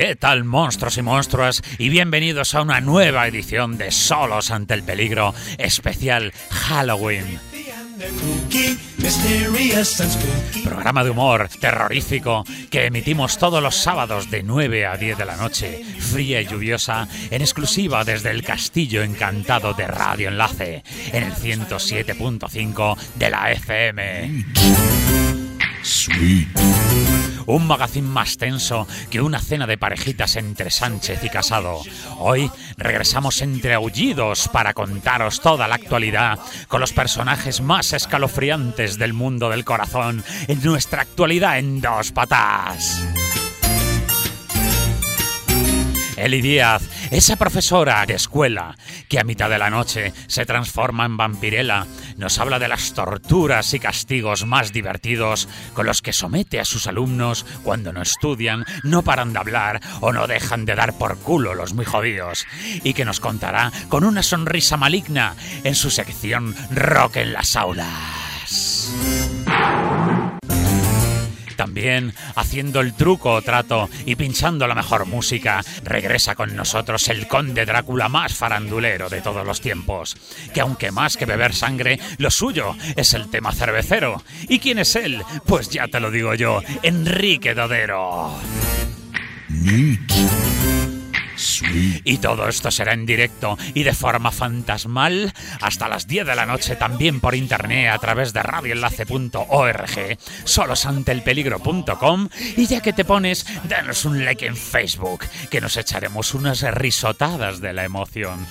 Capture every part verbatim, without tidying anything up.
¿Qué tal, monstruos y monstruas? Y bienvenidos a una nueva edición de Solos ante el Peligro, especial Halloween. Programa de humor terrorífico que emitimos todos los sábados de nueve a diez de la noche, fría y lluviosa, en exclusiva desde el Castillo Encantado de Radio Enlace, en el ciento siete punto cinco de la F M. Sweet. Un magazín más tenso que una cena de parejitas entre Sánchez y Casado. Hoy regresamos entre aullidos para contaros toda la actualidad con los personajes más escalofriantes del mundo del corazón en nuestra actualidad en dos patas. Eli Díaz, esa profesora de escuela que a mitad de la noche se transforma en vampirela, nos habla de las torturas y castigos más divertidos con los que somete a sus alumnos cuando no estudian, no paran de hablar o no dejan de dar por culo los muy jodidos, y que nos contará con una sonrisa maligna en su sección Rock en las aulas. También, haciendo el truco o trato y pinchando la mejor música, regresa con nosotros el conde Drácula más farandulero de todos los tiempos, que aunque más que beber sangre, lo suyo es el tema cervecero. ¿Y quién es él? Pues ya te lo digo yo, Enrique Dodero. Neat. Sweet. Y todo esto será en directo y de forma fantasmal hasta las diez de la noche, también por internet a través de radio enlace punto org, solos ante el peligro punto com, y ya que te pones, danos un like en Facebook, que nos echaremos unas risotadas de la emoción.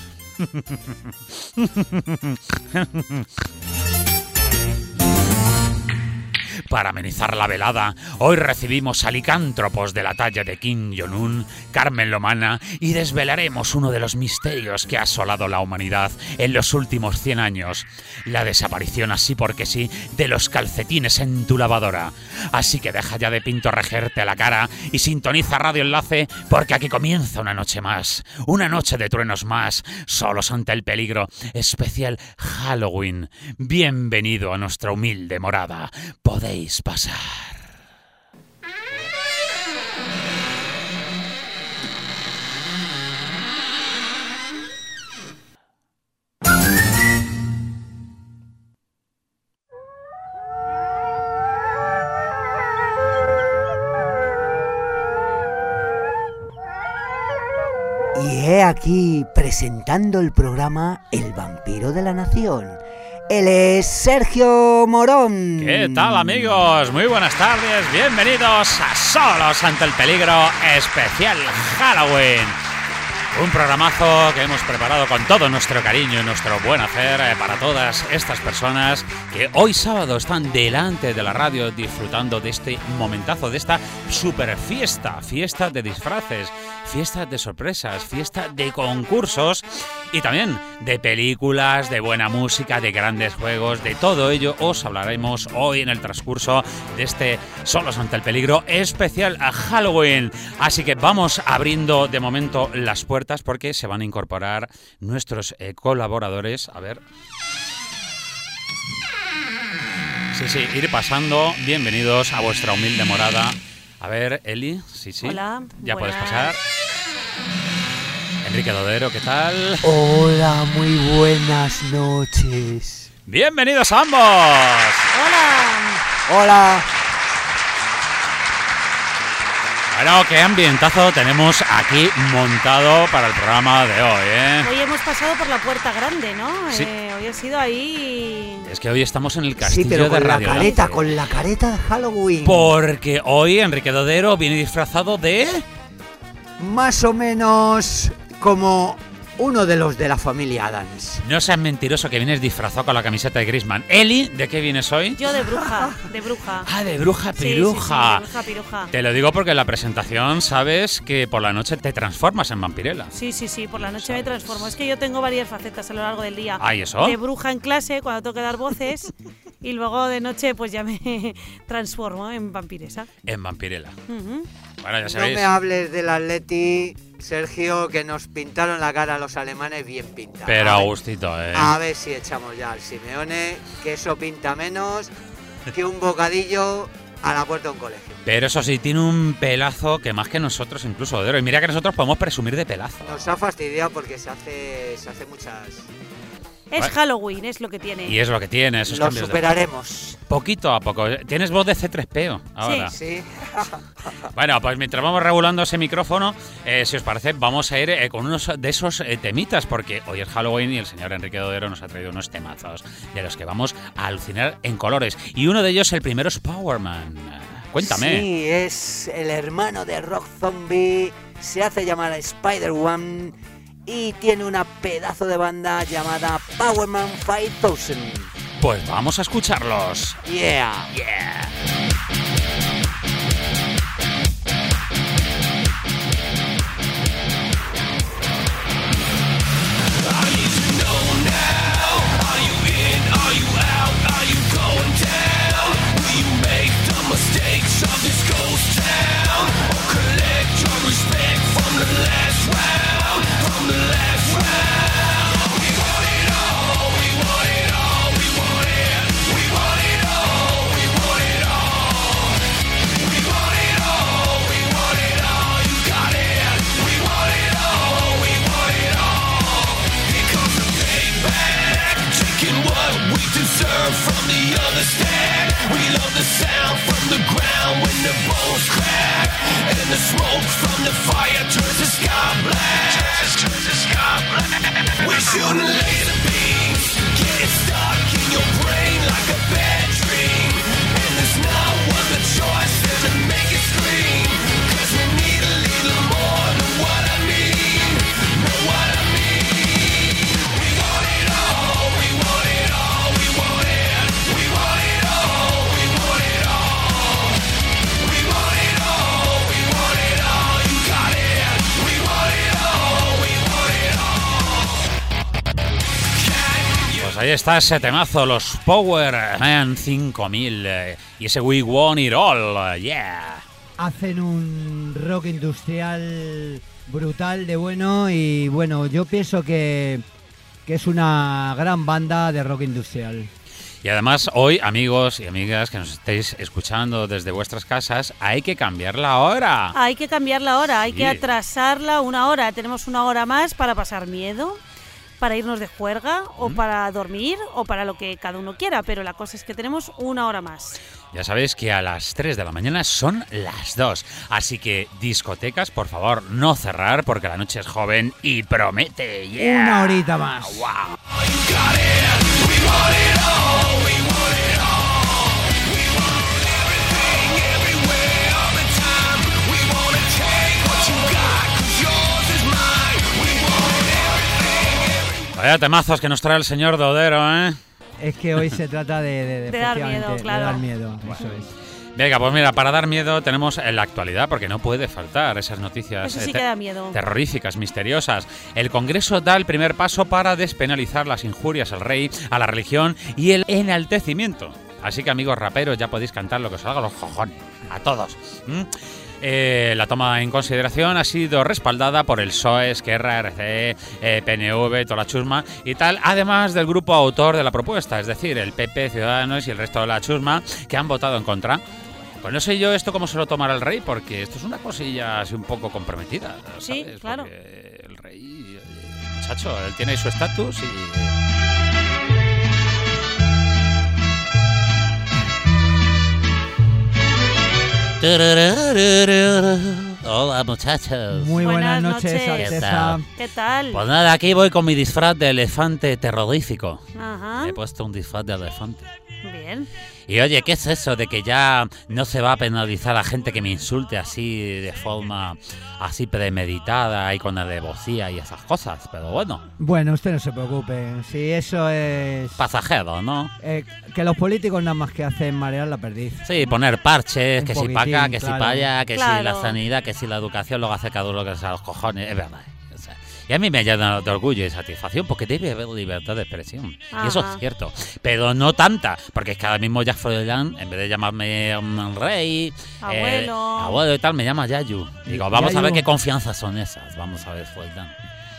Para amenizar la velada, hoy recibimos a licántropos de la talla de Kim Jong-un, Carmen Lomana, y desvelaremos uno de los misterios que ha asolado la humanidad en los últimos cien años, la desaparición así porque sí de los calcetines en tu lavadora. Así que deja ya de pintorregerte la cara y sintoniza Radio Enlace, porque aquí comienza una noche más, una noche de truenos más, solos ante el peligro, especial Halloween. Bienvenido a nuestra humilde morada. Podéis pasar. Y he aquí presentando el programa El Vampiro de la Nación. Él es Sergio Morón. ¿Qué tal, amigos? Muy buenas tardes. Bienvenidos a Solos ante el Peligro, especial Halloween. Un programazo que hemos preparado con todo nuestro cariño y nuestro buen hacer eh, para todas estas personas que hoy sábado están delante de la radio disfrutando de este momentazo, de esta super fiesta, fiesta de disfraces, fiesta de sorpresas, fiesta de concursos y también de películas, de buena música, de grandes juegos. De todo ello os hablaremos hoy en el transcurso de este Solos ante el Peligro especial a Halloween. Así que vamos abriendo de momento las puertas porque se van a incorporar nuestros eh, colaboradores. A ver. Sí, sí, ir pasando. Bienvenidos a vuestra humilde morada. A ver, Eli, sí, sí. Hola. Ya buenas. puedes pasar. Enrique Dodero, ¿qué tal? Hola, muy buenas noches. Bienvenidos a ambos. Hola. Hola. Bueno, qué ambientazo tenemos aquí montado para el programa de hoy, ¿eh? Hoy hemos pasado por la puerta grande, ¿no? Sí. Eh, hoy ha sido ahí... Es que hoy estamos en el castillo Sí, pero de con la Radio careta, Enlace. con la careta de Halloween. Porque hoy Enrique Dodero viene disfrazado de... Más o menos como uno de los de la familia Addams. No seas mentiroso que vienes disfrazado con la camiseta de Griezmann. Eli, ¿de qué vienes hoy? Yo de bruja, de bruja. Ah, de bruja Sí, sí, sí, piruja. de bruja piruja. Te lo digo porque en la presentación sabes que por la noche te transformas en vampirela. Sí, sí, sí, por la noche me transformo. Es que yo tengo varias facetas a lo largo del día. Ah, ¿y eso? De bruja en clase, cuando tengo que dar voces, y luego de noche pues ya me transformo en vampiresa. En vampirela. Uh-huh. Bueno, ya No sabéis. me hables del Atleti, Sergio, que nos pintaron la cara a los alemanes bien pintada. Pero a a ver, gustito, ¿eh? a ver si echamos ya al Simeone, que eso pinta menos que un bocadillo a la puerta de un colegio. Pero eso sí, tiene un pelazo que más que nosotros incluso, Odero. Y mira que nosotros podemos presumir de pelazo. Nos ha fastidiado porque se hace, se hace muchas... Es Halloween, es lo que tiene. Y es lo que tiene, esos Lo cambios. superaremos. De... Poquito a poco. Tienes voz de C tres P O ahora. Sí. Bueno, pues mientras vamos regulando ese micrófono, eh, si os parece, vamos a ir eh, con unos de esos eh, temitas, porque hoy es Halloween y el señor Enrique Dodero nos ha traído unos temazos de los que vamos a alucinar en colores. Y uno de ellos, el primero, es Powerman. Cuéntame. Sí, es el hermano de Rob Zombie, se hace llamar Spider-Man y tiene una pedazo de banda llamada Powerman cinco mil. Pues vamos a escucharlos. Yeah. Yeah. From the other stand, we love the sound from the ground when the bones crack, and the smoke from the fire turns the sky black. Turns, turns the sky black. We're shooting laser beams, get stuck in your brain like a bad dream, and there's not one the choice to make it scream, 'cause we need a little more than what I mean. Know what I mean? We want it all, we want it all, we want it. Ahí está ese temazo, los Powerman cinco mil eh, y ese We Want It All, yeah. Hacen un rock industrial brutal de bueno y bueno, yo pienso que, que es una gran banda de rock industrial. Y además hoy, amigos y amigas que nos estéis escuchando desde vuestras casas, hay que cambiar la hora. Hay que cambiar la hora, hay Sí. que atrasarla una hora. Tenemos una hora más para pasar miedo, para irnos de juerga, o para dormir, o para lo que cada uno quiera, pero la cosa es que tenemos una hora más. Ya sabéis que a las tres de la mañana son las dos, así que discotecas, por favor, no cerrar, porque la noche es joven y promete. Yeah. Una horita más. Wow. Vaya temazos que nos trae el señor Dodero, ¿eh? Es que hoy se trata de, de, de, De dar efectivamente, miedo, claro. de dar miedo, eso es. Venga, pues mira, para dar miedo tenemos en la actualidad, porque no puede faltar esas noticias Eso sí eh, que te- da miedo. terroríficas, misteriosas. El Congreso da el primer paso para despenalizar las injurias al rey, a la religión y el enaltecimiento. Así que, amigos raperos, ya podéis cantar lo que os salga a los cojones, a todos. ¿Mm? Eh, la toma en consideración ha sido respaldada por el P S O E, Esquerra, R C, eh, P N V, toda la chusma y tal, además del grupo autor de la propuesta, es decir, el P P, Ciudadanos y el resto de la chusma, que han votado en contra. Pues no sé yo esto cómo se lo tomará el rey, porque esto es una cosilla así un poco comprometida, ¿sabes? Sí, claro. Porque el rey, eh, muchacho, él tiene su estatus y... Hola, muchachos. Muy buenas, Buenas noches, noches. ¿Qué Alteza. tal? ¿Qué tal? Pues nada, aquí voy con mi disfraz de elefante terrorífico. Ajá. Me he puesto un disfraz de elefante. Bien. Y oye, ¿qué es eso de que ya no se va a penalizar a la gente que me insulte así de forma así premeditada y con alevosía y esas cosas? Pero bueno, Bueno, usted no se preocupe, si eso es... pasajero, ¿no? eh, que los políticos nada más que hacen marear la perdiz. Sí, poner parches, Un que si para acá, poquitín, que si claro. para allá, que si la Claro. sanidad, que si la educación, luego hace cada uno lo que sea a los cojones, es verdad. O sea, y a mí me llena de orgullo y satisfacción porque debe haber libertad de expresión. Y eso Ajá. es cierto. Pero no tanta, porque es que ahora mismo Jack Froilán, en vez de llamarme um, rey, Abuelo. eh, abuelo y tal, me llama Yayu. Digo, vamos a ver Yayu. qué confianzas son esas. Vamos a ver, Froilán.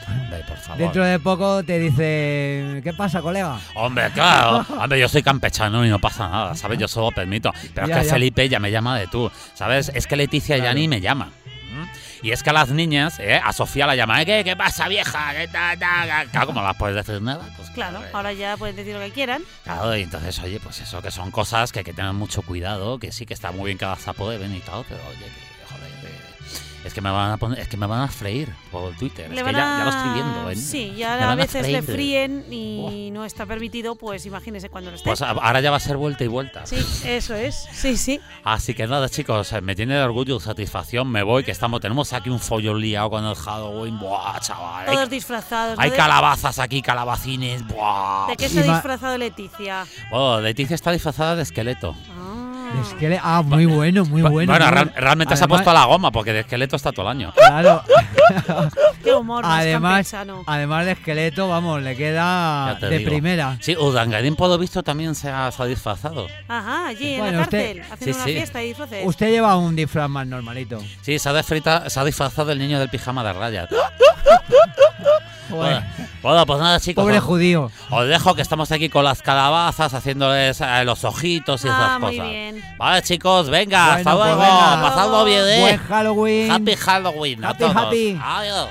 Hombre, por favor. Dentro de poco te dice, ¿qué pasa, colega? Hombre, claro. Hombre, yo soy campechano y no pasa nada, ¿sabes? Yo solo permito. Pero Ya, es que ya. Felipe ya me llama de tú, ¿sabes? Es que Leticia ya Claro. ni me llama. ¿Mm? Y es que a las niñas, ¿eh? A Sofía la llama, ¿eh? ¿Qué, qué pasa, vieja? ¿Qué ta, ta? Claro, como no las puedes decir nada, pues Claro, eh, ahora ya pueden decir lo que quieran. Claro, y entonces, oye, pues eso, que son cosas que hay que tener mucho cuidado, que sí que está muy bien cada zapo de ven y tal, pero oye, que joder, que- es que me van a poner, es que me van a freír por Twitter, Le es que van ya, a- ya lo estoy viendo, ¿eh? Sí, Me ya van a a veces le freír. fríen y no está permitido, pues imagínese cuando lo esté. Pues a- ahora ya va a ser vuelta y vuelta. Sí, eso es. Sí, sí. Así que nada, chicos, eh, me tiene de orgullo y satisfacción, me voy, que estamos, tenemos aquí un follón liado con el Halloween, buah, chaval. Hay, Todos disfrazados. ¿no? hay ¿De- calabazas aquí, calabacines, buah. ¿De qué Y se ha ma- disfrazado Leticia? Oh, Leticia está disfrazada de esqueleto. Ah. Es que le- ah, muy bueno, muy Bu- bueno. bueno, muy real- bueno. realmente se ha Además- puesto a la goma, porque de esqueleto está todo el año. Claro. Qué humor más además, campechano. además de esqueleto, vamos, le queda Ya te de digo. primera. Sí, Udangadín, por lo visto, también se ha, se ha disfrazado. Ajá, allí en Bueno, la usted- cárcel, haciendo Sí, una sí. fiesta y disfraces. Usted lleva un disfraz más normalito. Sí, se ha, desfrita- se ha disfrazado el niño del pijama de rayas. Joder, Bueno, pues nada, chicos. pobre os- judío. Os dejo que estamos aquí con las calabazas, haciéndoles eh, los ojitos y esas Ah, muy cosas. bien. Vale, chicos, venga, Bueno, hasta pues luego. venga. Pasadlo bien, ¿eh? Buen Halloween. Happy Halloween a Happy, todos. happy. Adiós.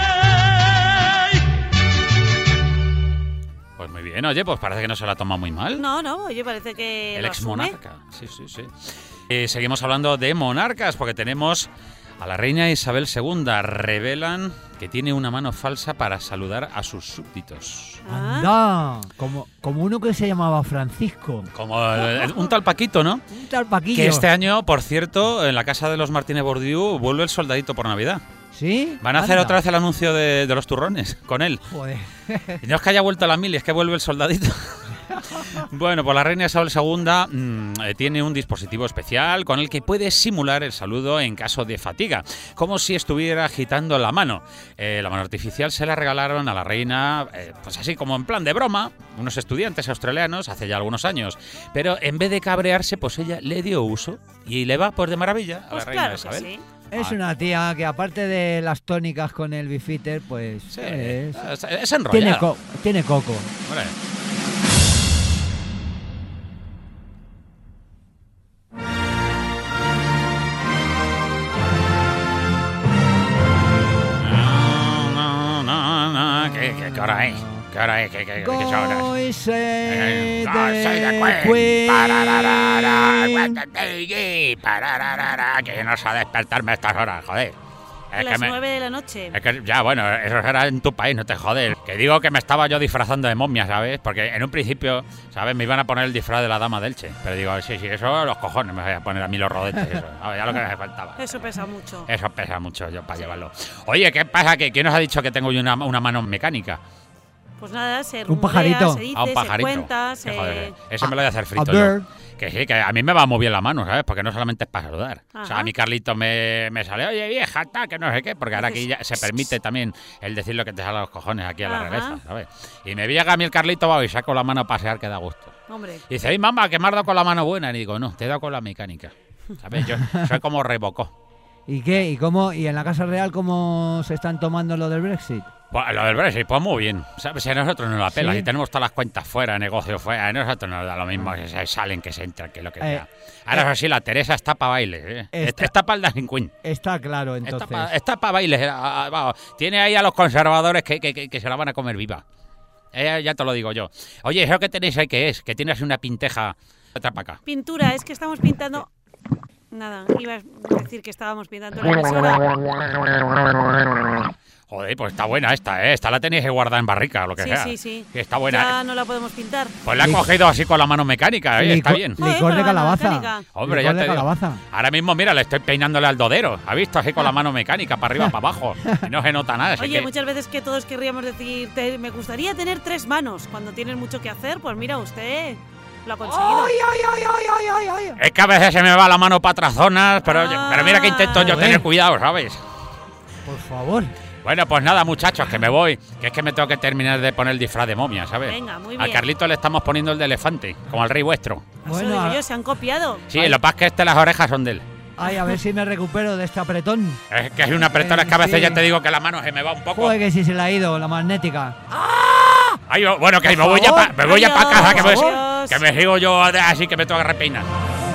Pues muy bien, oye, pues parece que no se la toma muy mal. No, no, oye, parece que. El lo ex asume. monarca. Sí, sí, sí. Eh, seguimos hablando de monarcas porque tenemos a la reina Isabel segunda. Revelan que tiene una mano falsa para saludar a sus súbditos. Ah, Anda, como, como uno que se llamaba Francisco. Como el- el- un tal Paquito, ¿no? Un tal Paquillo. Que este año, por cierto, en la casa de los Martínez Bordiú vuelve el soldadito por Navidad. ¿Sí? Van a hacer Anda. otra vez el anuncio de, de los turrones con él. Joder. Y no es que haya vuelto a la mili, es que vuelve el soldadito. Bueno, pues la reina Isabel segunda mm, eh, tiene un dispositivo especial con el que puede simular el saludo en caso de fatiga, como si estuviera agitando la mano. Eh, la mano artificial se la regalaron a la reina, eh, pues así como en plan de broma, unos estudiantes australianos hace ya algunos años. Pero en vez de cabrearse, pues ella le dio uso y le va pues de maravilla a pues la reina claro que Isabel. sí. Es Ah. una tía que aparte de las tónicas con el bifitter, pues Sí, es- es, es tiene, enrollada. co- tiene coco. Hombre. No, no, no, no. ¿Qué, qué, qué hora es? ¿Qué hora es? ¿Qué, qué, qué horas? Goy se Eh, de no, soy de Queen. Queen. Pararara, aguántate, pararara, que no sé despertarme a estas horas, joder. A Es que las me- nueve de la noche. Es que ya, bueno, eso será en tu país, no te jodes. Que digo que me estaba yo disfrazando de momia, ¿sabes? Porque en un principio, ¿sabes? Me iban a poner el disfraz de la dama del Che. Pero digo, sí, sí, eso los cojones me voy a poner a mí los rodetes. Eso. A ver, ya lo que me faltaba. Eso pesa mucho. Eso pesa mucho yo para llevarlo. Oye, ¿qué pasa? ¿Que ¿Quién nos ha dicho que tengo yo una, una mano mecánica? Pues nada, se Un rumorea, pajarito. se dice, Ah, un se pajarito. cuenta, Que se... joder, ese me lo voy a hacer A frito bird. yo. Que sí, que a mí me va muy bien la mano, ¿sabes? Porque no solamente es para saludar. O sea, Ajá. a mi Carlito me, me sale, oye, vieja, tal, que no sé qué, porque ahora aquí ya se permite también el decir lo que te sale a los cojones aquí a la Ajá. realeza, ¿sabes? Y me llega a mí el Carlito va, y saco la mano a pasear que da gusto. Hombre, Y dice, ay, mamá, que me has dado con la mano buena. Y digo, no, te he dado con la mecánica. ¿Sabes? Yo soy como Rebocó. ¿Y qué? ¿Y cómo? ¿Y en la Casa Real cómo se están tomando lo del Brexit? Pues lo del Brexit, pues muy bien. ¿Sabes? Si a nosotros nos la pela, ¿Sí? si tenemos todas las cuentas fuera, negocios fuera, a nosotros nos da lo mismo que se salen, que se entran, que lo que Eh, sea. Ahora, eso sí, la Teresa está para bailes, ¿eh? Está- Está, para el Dancing Queen. Está claro, Está entonces. para bailes. eh, ah, ah, vamos. Tiene ahí a los conservadores que, que- que- que se la van a comer viva. Eh, ya te lo digo yo. Oye, ¿eso que tenéis ahí qué es? Que tienes una pinteja. Otra para acá. pintura, es que estamos pintando... Nada, iba a decir que estábamos pintando la emisora. Joder, pues está buena esta, ¿eh? Esta la tenéis que guardar en barrica o lo que Sí, sea. sí, sí. Que está buena. Ya ¿eh? no la podemos pintar. Pues la he Lic- cogido así con la mano mecánica, ¿eh? Está Licor- bien. Joder, Licor con de la mano calabaza. mecánica. Hombre, Licor ya de te digo. calabaza. Ahora mismo, mira, le estoy peinándole al dodero. ¿Ha visto? Así con la mano mecánica, para arriba, para abajo. Y no se nota nada. así Oye, que- muchas veces que todos querríamos decir, "Te- me gustaría tener tres manos. Cuando tienes mucho que hacer, pues mira, usted lo ha conseguido. Es que a veces se me va la mano para otras zonas, pero, Ah. pero mira que intento yo Joder. tener cuidado, ¿sabes? Por favor. Bueno, pues nada, muchachos, que me voy. Que es que me tengo que terminar de poner el disfraz de momia, ¿sabes? Venga, muy Al bien. Carlito le estamos poniendo el de elefante, como al rey vuestro. Eso Bueno, digo a- yo, se han copiado. Sí, lo que pasa es que este las orejas son de él. Ay, a ver si me recupero de este apretón. Es que es un apretón, es que a veces Sí. ya te digo que la mano se me va un poco. Joder, que si se la ha ido, la magnética. Ay, bueno, que Por me voy ya favor. para me voy ya pa Adiós, casa, que me, adiós. que me sigo yo así que me tengo que repeinar.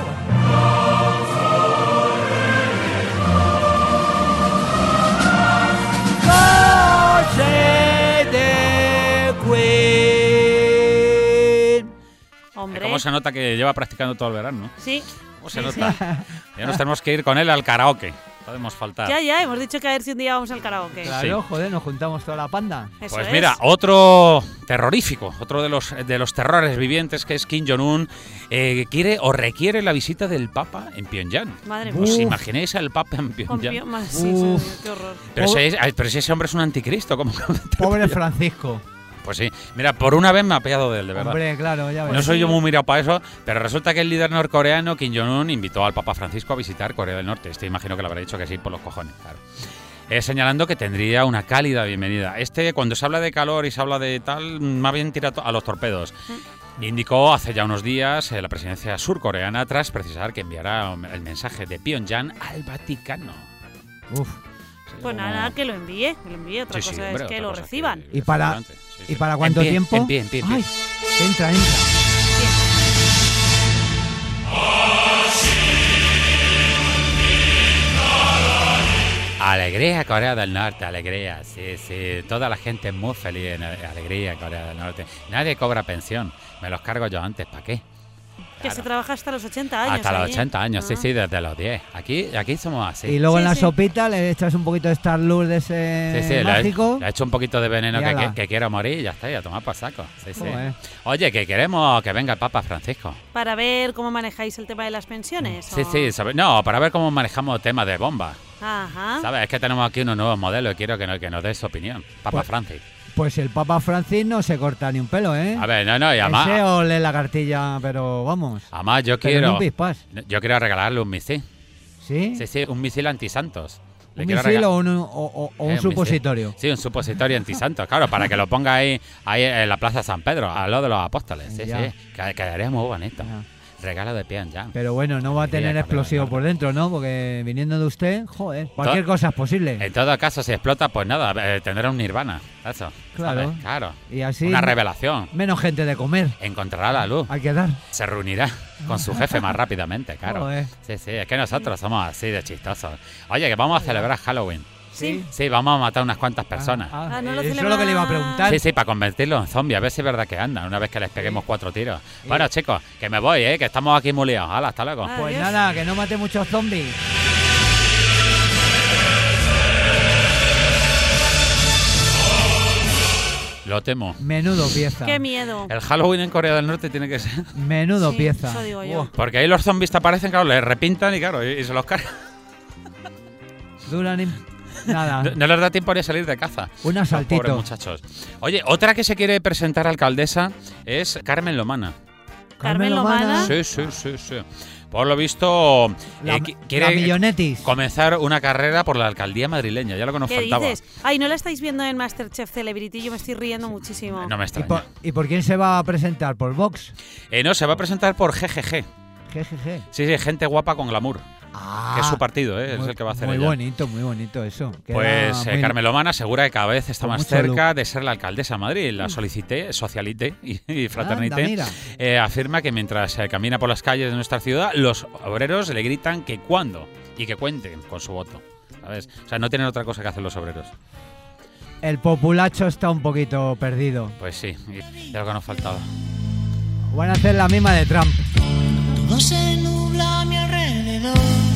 Hombre. ¿Cómo se nota que lleva practicando todo el verano, no? Sí. ¿Cómo se Sí, nota? Ya nos tenemos que ir con él al karaoke. Podemos faltar. Ya, ya, hemos dicho que a ver si un día vamos al karaoke. Claro, Sí. joder, nos juntamos toda la panda. Eso Pues es. mira, otro terrorífico, otro de los de los terrores vivientes que es Kim Jong-un, eh, quiere o requiere la visita del Papa en Pyongyang. Madre mía. ¿Os Uf. imagináis al Papa en Con Pyongyang? pio- ma- sí, Uf. sí, qué horror. Pero, Pobre- ese, ay, pero si ese hombre es un anticristo, ¿cómo? Pobre Francisco. Pues sí, mira, por una vez me ha pillado de él, de verdad. Hombre, claro, ya ves. No soy yo muy mirado para eso, pero resulta que el líder norcoreano, Kim Jong-un, invitó al Papa Francisco a visitar Corea del Norte. Este imagino que le habrá dicho que sí por los cojones, claro. Eh, señalando que tendría una cálida bienvenida. Este, cuando se habla de calor y se habla de tal, más bien tira to- a los torpedos. Indicó hace ya unos días eh, la presidencia surcoreana tras precisar que enviará el mensaje de Pyongyang al Vaticano. Uf. Pues Como- nada, que lo envíe, que lo envíe. Otra Sí, sí, cosa hombre, es que otra lo cosa reciban. que- ¿Y para- adelante. Sí, sí. ¿Y para cuánto En pie, tiempo? En pie, en pie, en pie. Ay, entra, entra. Alegría Corea del Norte, alegría, sí, sí. Toda la gente es muy feliz en alegría Corea del Norte. Nadie cobra pensión, me los cargo yo antes, ¿para qué? Que Claro. se trabaja hasta los ochenta años. Hasta los allí. ochenta años, sí, Ah. sí, desde los diez. Aquí, aquí somos así. Y luego Sí, en la sí. sopita le echas un poquito de Star Luz de ese Sí, sí, le he, mágico. le he hecho un poquito de veneno Y que, ala. que, que quiero morir y ya está, y a tomar por saco. Sí, sí. Joder. Oye, que queremos que venga el Papa Francisco. Para ver cómo manejáis el tema de las pensiones. Sí, ¿o? sí, sabe- no, para ver cómo manejamos temas de bombas. Ajá. ¿Sabes? Es que tenemos aquí unos nuevos modelos y quiero que, no- que nos dé su opinión. Papa Pues- Francis. Pues el Papa Francis no se corta ni un pelo, ¿eh? A ver, no, no, y además, Ese o lee la cartilla, pero vamos. además yo Pero en quiero. un pispás. Yo quiero regalarle un misil. ¿Sí? Sí, sí, un misil antisantos. Le ¿Un quiero misil rega- o un, o- o- o un Eh, un supositorio? misil. Sí, un supositorio antisantos, claro, para que lo ponga ahí, ahí en la Plaza San Pedro, al lado de los apóstoles. Sí, Ya. sí, que- quedaría muy bonito. Ya. Regalo de Pyongyang. Pero bueno, no va a Alegría tener Corea explosivo del por dentro, ¿no? Porque viniendo de usted, joder, cualquier Todo- cosa es posible. En todo caso, si explota, pues nada, eh, tendrá un nirvana. Eso. Claro. ¿sabes? Claro. Y así Una revelación. menos gente de comer. Encontrará la luz. Hay que dar. Se reunirá con su jefe más rápidamente, claro. Joder. Sí, sí, es que nosotros somos así de chistosos. Oye, que vamos a celebrar Halloween. Sí. Sí, vamos a matar unas cuantas personas. Ah, Ah, no lo eso es lo que le iba a preguntar. Sí, sí, para convertirlo en zombie, a ver si es verdad que andan, una vez que les peguemos cuatro tiros. Bueno, chicos, que me voy, ¿eh? Que estamos aquí muy liados. Hala, hasta luego. Ah. Pues Adiós. nada, que no mate muchos zombies. Lo temo. Menudo pieza. Qué miedo. El Halloween en Corea del Norte tiene que ser. Menudo Sí, pieza. eso digo yo. Buah, Porque ahí los zombies te aparecen, claro, les repintan y claro, y, y se los cargan. duran im- nada. No, no les da tiempo ni a salir de caza. Un Los asaltito. pobres muchachos. Oye, otra que se quiere presentar alcaldesa es Carmen Lomana. Carmen Lomana. Sí, sí, sí, sí. Por lo visto, La, eh, qui- la quiere millonetis. comenzar una carrera por la alcaldía madrileña, ya lo que nos ¿Qué faltaba. dices? Ay, ¿no la estáis viendo en Masterchef Celebrity? Yo me estoy riendo muchísimo. No me ¿Y extraña. por, ¿Y por quién se va a presentar? ¿Por Vox? Eh, no, se va a presentar por G G G. G G G. Sí, sí, gente guapa con glamour. Ah, que es su partido, ¿eh? Es muy- el que va a hacer Muy ella. bonito, muy bonito eso. Queda Pues eh, muy- Carmen Lomana asegura que cada vez está con más mucho cerca de ser la alcaldesa de Madrid. La solicité, socialité y, y fraternité. Anda, mira. Eh, afirma que mientras eh, camina por las calles de nuestra ciudad, los obreros le gritan que cuándo y que cuenten con su voto. ¿Sabes? O sea, no tienen otra cosa que hacer los obreros. El populacho está un poquito perdido. Pues sí, y ya lo que nos faltaba. Van a hacer la misma de Trump. Todo se nubla a mi alrededor.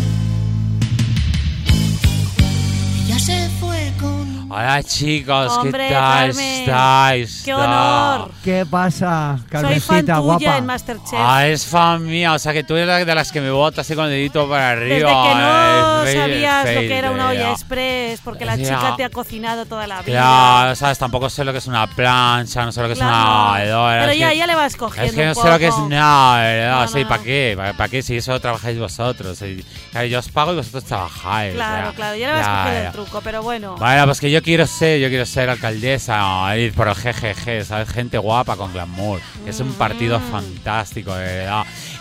Ella se fue con Hola chicos, Hombre, ¿qué tal Carmen, estáis? ¡Qué honor! ¿Qué pasa, Soy fan Carmencita tuya guapa? en Masterchef. Ah, es fan mía, o sea que tú eres la de las que me botas así con el dedito para arriba. Desde que no eh, fe- sabías lo fe- que era una olla ya. express, porque la Ya. chica te ha cocinado toda la vida. Claro, sabes, tampoco sé lo que es una plancha, no sé lo que es una Claro. lavadora. Pero es ya, que- ya le vas cogiendo Es que no un sé lo que es poco. nada, ¿verdad? No, Sí, no. ¿para qué? ¿Para, para qué? Si eso trabajáis vosotros. Y- claro, yo os pago y vosotros trabajáis. Claro, o sea, claro, ya le vas ya, cogiendo ya. el truco, pero bueno. Bueno, pues que yo quiero ser, yo quiero ser alcaldesa, ir por el G G G, ¿sabes? Gente guapa con glamour. Es un partido Mm. fantástico, de verdad.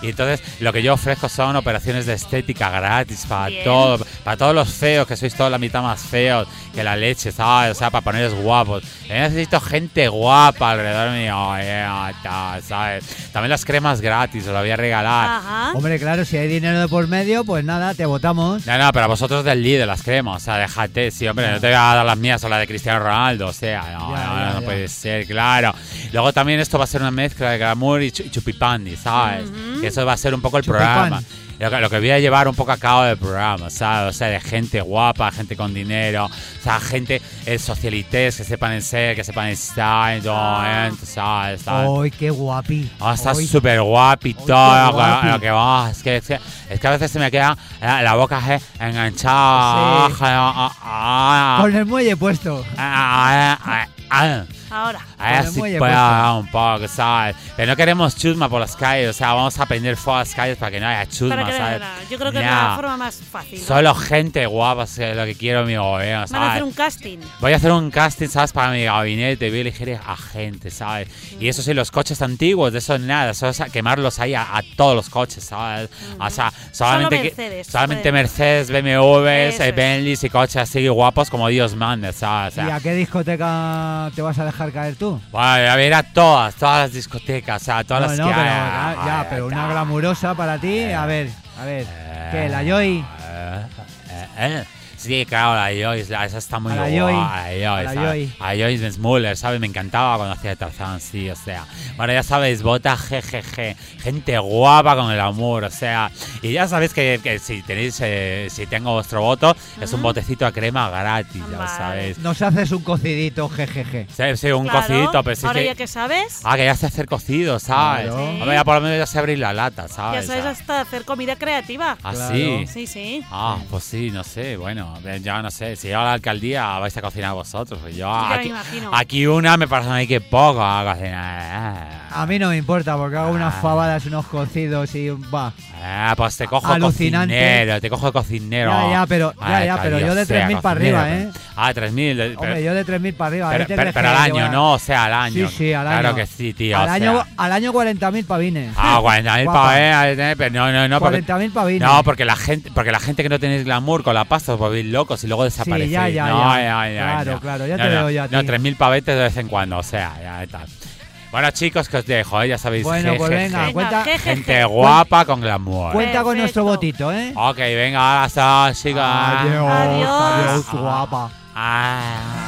Y entonces lo que yo ofrezco son operaciones de estética gratis para Bien. todo, para todos los feos, que sois toda la mitad más feos que la leche, ¿sabes? O sea, para poneros guapos. Yo necesito gente guapa alrededor mío, yeah, tal, ¿sabes? También las cremas gratis, os las voy a regalar. Ajá. Hombre, claro, si hay dinero de por medio, pues nada, te votamos. No, no, pero a vosotros del líder las cremas, o sea, déjate, sí, hombre, no te voy a dar las mías o la de Cristiano Ronaldo, o sea, no, Ya, no, ya, no ya. puede ser, claro. Luego también esto va a ser una mezcla de glamour y, chu- y chupipandi, ¿sabes? Ujú. Que eso va a ser un poco el Chupipán. programa. Lo que, lo que voy a llevar un poco a cabo del programa, ¿sabes? O sea, de gente guapa, gente con dinero, o sea, gente eh, socialites, que sepan en ser, que sepan estar, Ah. ¿sabes? ¿sabes? ¡Ay, qué guapi! Ah, está Ay, súper guapito, Ay, qué lo, guapi. lo que va, es que, es que es que a veces se me queda la, la boca eh, enganchada. Sí. ah, ah, Con el muelle puesto. ah, ah, ah, Ahora. ah, el así muelle puede puesto. hablar un poco, ¿sabes? Pero no queremos chusma por las calles, o sea, vamos a prender fuego a las calles para que no haya chusma, Para que, ¿sabes? no, yo creo que es No. la forma más fácil. ¿no? Solo gente guapa es lo que quiero en mi gobierno, Van a ¿sabes? hacer un casting. Voy a hacer un casting, ¿sabes? Para mi gabinete. Voy a elegir a gente, ¿sabes? Y eso sí, los coches antiguos, de eso nada. Eso es a quemarlos ahí a, a todos los coches, ¿sabes? O sea, solamente, que- Mercedes, solamente puede. Mercedes, B M Ws, Eso eh, es. Bentleys y coches así guapos como Dios manda, ¿sabes? O ¿Y sea, a qué discoteca te vas a dejar caer tú? bueno, a ver a todas, todas las discotecas, o sea, todas no, las no, que pero, hay. ya, ya, pero una glamurosa para ti. A ver, a ver. ¿Qué? ¿La Joy? Eh, eh, eh. Sí, claro, la Joyce, la- esa está muy A la guay. Joy, La Joyce, a la ¿sabes? Joy. A Joyce Smuller, ¿sabes? Me encantaba cuando hacía de Tarzán, sí, o sea. Bueno, ya sabéis, vota G G G. Gente guapa con el amor, o sea. Y ya sabéis que, que si tenéis, eh, si tengo vuestro voto, es un botecito a crema gratis, ya Vale. sabéis. Nos haces un cocidito, jejeje. Sí, sí, un Claro, cocidito, pero sí ahora que... ya que sabes, Ah, que ya sé hacer cocido, ¿sabes? Claro. Sí. Hombre, ya por lo menos ya sé abrir la lata, ya ¿sabes? sabes Ah, hasta hacer comida creativa. Ah, Claro. sí. Sí, sí. Ah, pues sí, no sé, bueno, ya no sé, si llega a la alcaldía vais a cocinar vosotros, pues yo Ya me aquí, imagino. aquí una me parece a mí que poco a cocinar. A mí no me importa porque hago unas fabadas, unos cocidos y va. Ah, pues te cojo Alucinante. cocinero, te cojo cocinero. Ya, ya, pero- ya, Ay, ya, pero Dios yo de sea, tres mil para cocinero, arriba, pero- ¿eh? Ah, tres mil. de- Hombre, pero, yo de tres mil para arriba. pero, ¿eh? ¿Te pero- crees pero que al yo año, voy a- no, o sea, al año. Sí, sí, al año. Claro que sí, tío. Al o año, sea. al año cuarenta mil pavines. Ah, cuarenta mil Guapa. pavés, pero no, no, no. porque- cuarenta mil pavines. No, porque la gente, porque la gente que no tenéis glamour con la pasta os volvéis locos y luego desaparecéis. ya, ya, no, ya. ya, ya, Claro, ya. claro, ya no, te no, veo yo a No, ti. tres mil pavetes de vez en cuando, o sea, ya está. Bueno, chicos, que os dejo, ¿eh? Ya sabéis. Bueno, pues jejeje. venga, Venga, cuenta, jejeje. Gente guapa con glamour. cuenta con Perfecto. nuestro votito, ¿eh? Ok, venga, hasta chicos. Adiós, Adiós. adiós, guapa. Ah.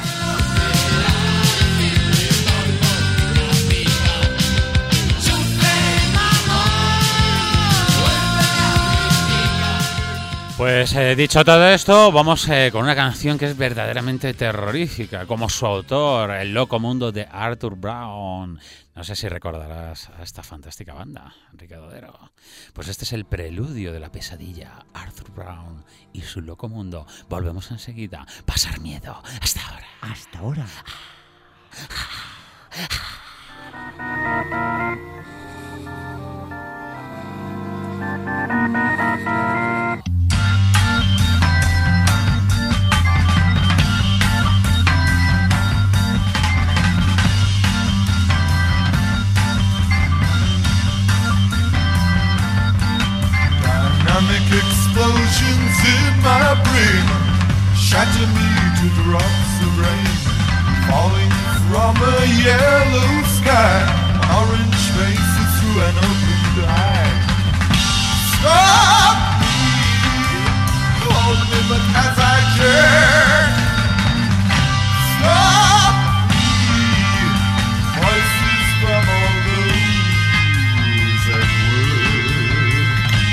Pues eh, dicho todo esto, vamos eh, con una canción que es verdaderamente terrorífica, como su autor, El loco mundo de Arthur Brown. No sé si recordarás a esta fantástica banda, Enrique Dodero. Pues este es el preludio de la pesadilla, Arthur Brown y su loco mundo. Volvemos enseguida. Pasar miedo. Hasta ahora. Hasta ahora. Dynamic explosions in my brain shatter me to drops of rain falling from a yellow sky. Orange faces through an opened eye. Stop me, hold me, but as I turn, stop me. Voices from all the leaves and words.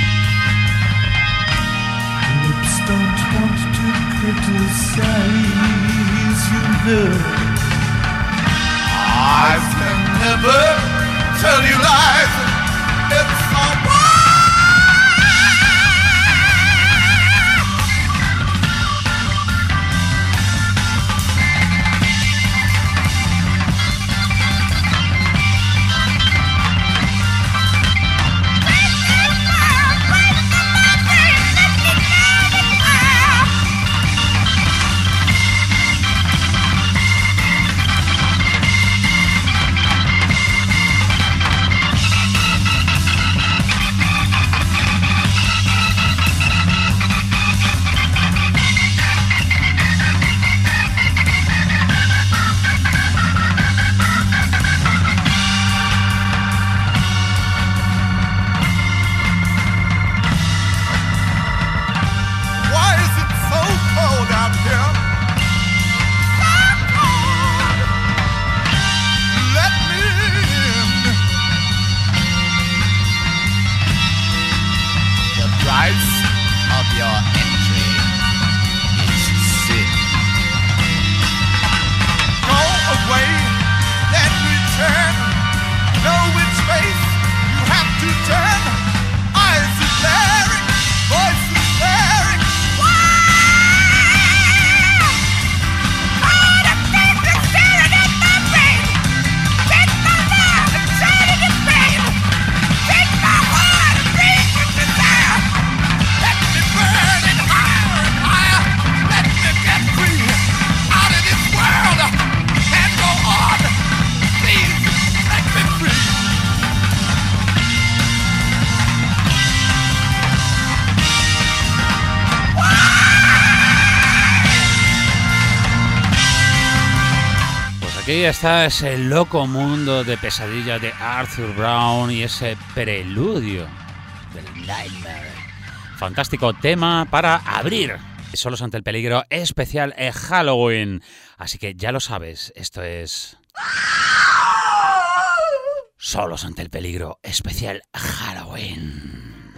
Lips don't want to criticize, you know. Eyes can never tell you lies. It's all Aquí está ese loco mundo de pesadilla de Arthur Brown y ese preludio del Nightmare. Fantástico tema para abrir Solos ante el Peligro especial en Halloween. Así que ya lo sabes, esto es Solos ante el Peligro especial Halloween.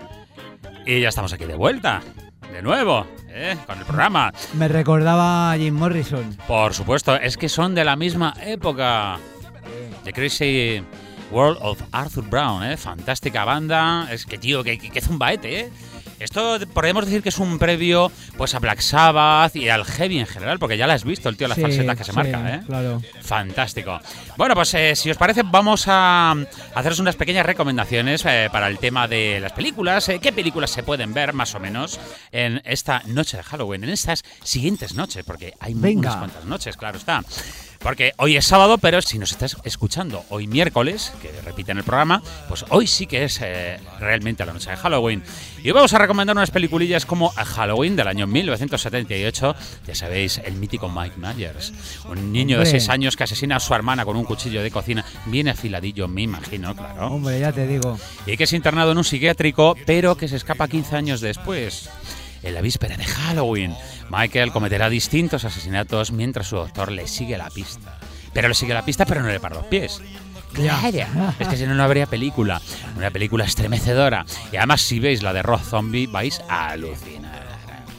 Y ya estamos aquí de vuelta. De nuevo, ¿eh? Con el programa. Me recordaba a Jim Morrison. Por supuesto, es que son de la misma época. The Crazy World of Arthur Brown, ¿eh? Fantástica banda. Es que, tío, que, que, que zumbaete, ¿eh? Esto podemos decir que es un previo pues a Black Sabbath y al heavy en general, porque ya la has visto, el tío, las Sí, falsetas que se sí, marca, ¿eh? Claro. Fantástico. Bueno, pues eh, si os parece, vamos a haceros unas pequeñas recomendaciones eh, para el tema de las películas. Eh, ¿Qué películas se pueden ver, más o menos, en esta noche de Halloween, en estas siguientes noches? Porque hay Venga. unas cuantas noches, claro está. Porque hoy es sábado, pero si nos estás escuchando hoy miércoles, que repiten el programa, pues hoy sí que es eh, realmente la noche de Halloween. Y hoy vamos a recomendar unas peliculillas como Halloween del año mil novecientos setenta y ocho, ya sabéis, el mítico Mike Myers, un niño Hombre. de seis años que asesina a su hermana con un cuchillo de cocina, bien afiladillo, me imagino, claro, Hombre, ya te digo. y que es internado en un psiquiátrico, pero que se escapa quince años después. En la víspera de Halloween, Michael cometerá distintos asesinatos mientras su doctor le sigue la pista. Pero le sigue la pista, pero no le para los pies. Claro, es que si no, no habría película. Una película estremecedora. Y además, si veis la de Rob Zombie, vais a alucinar.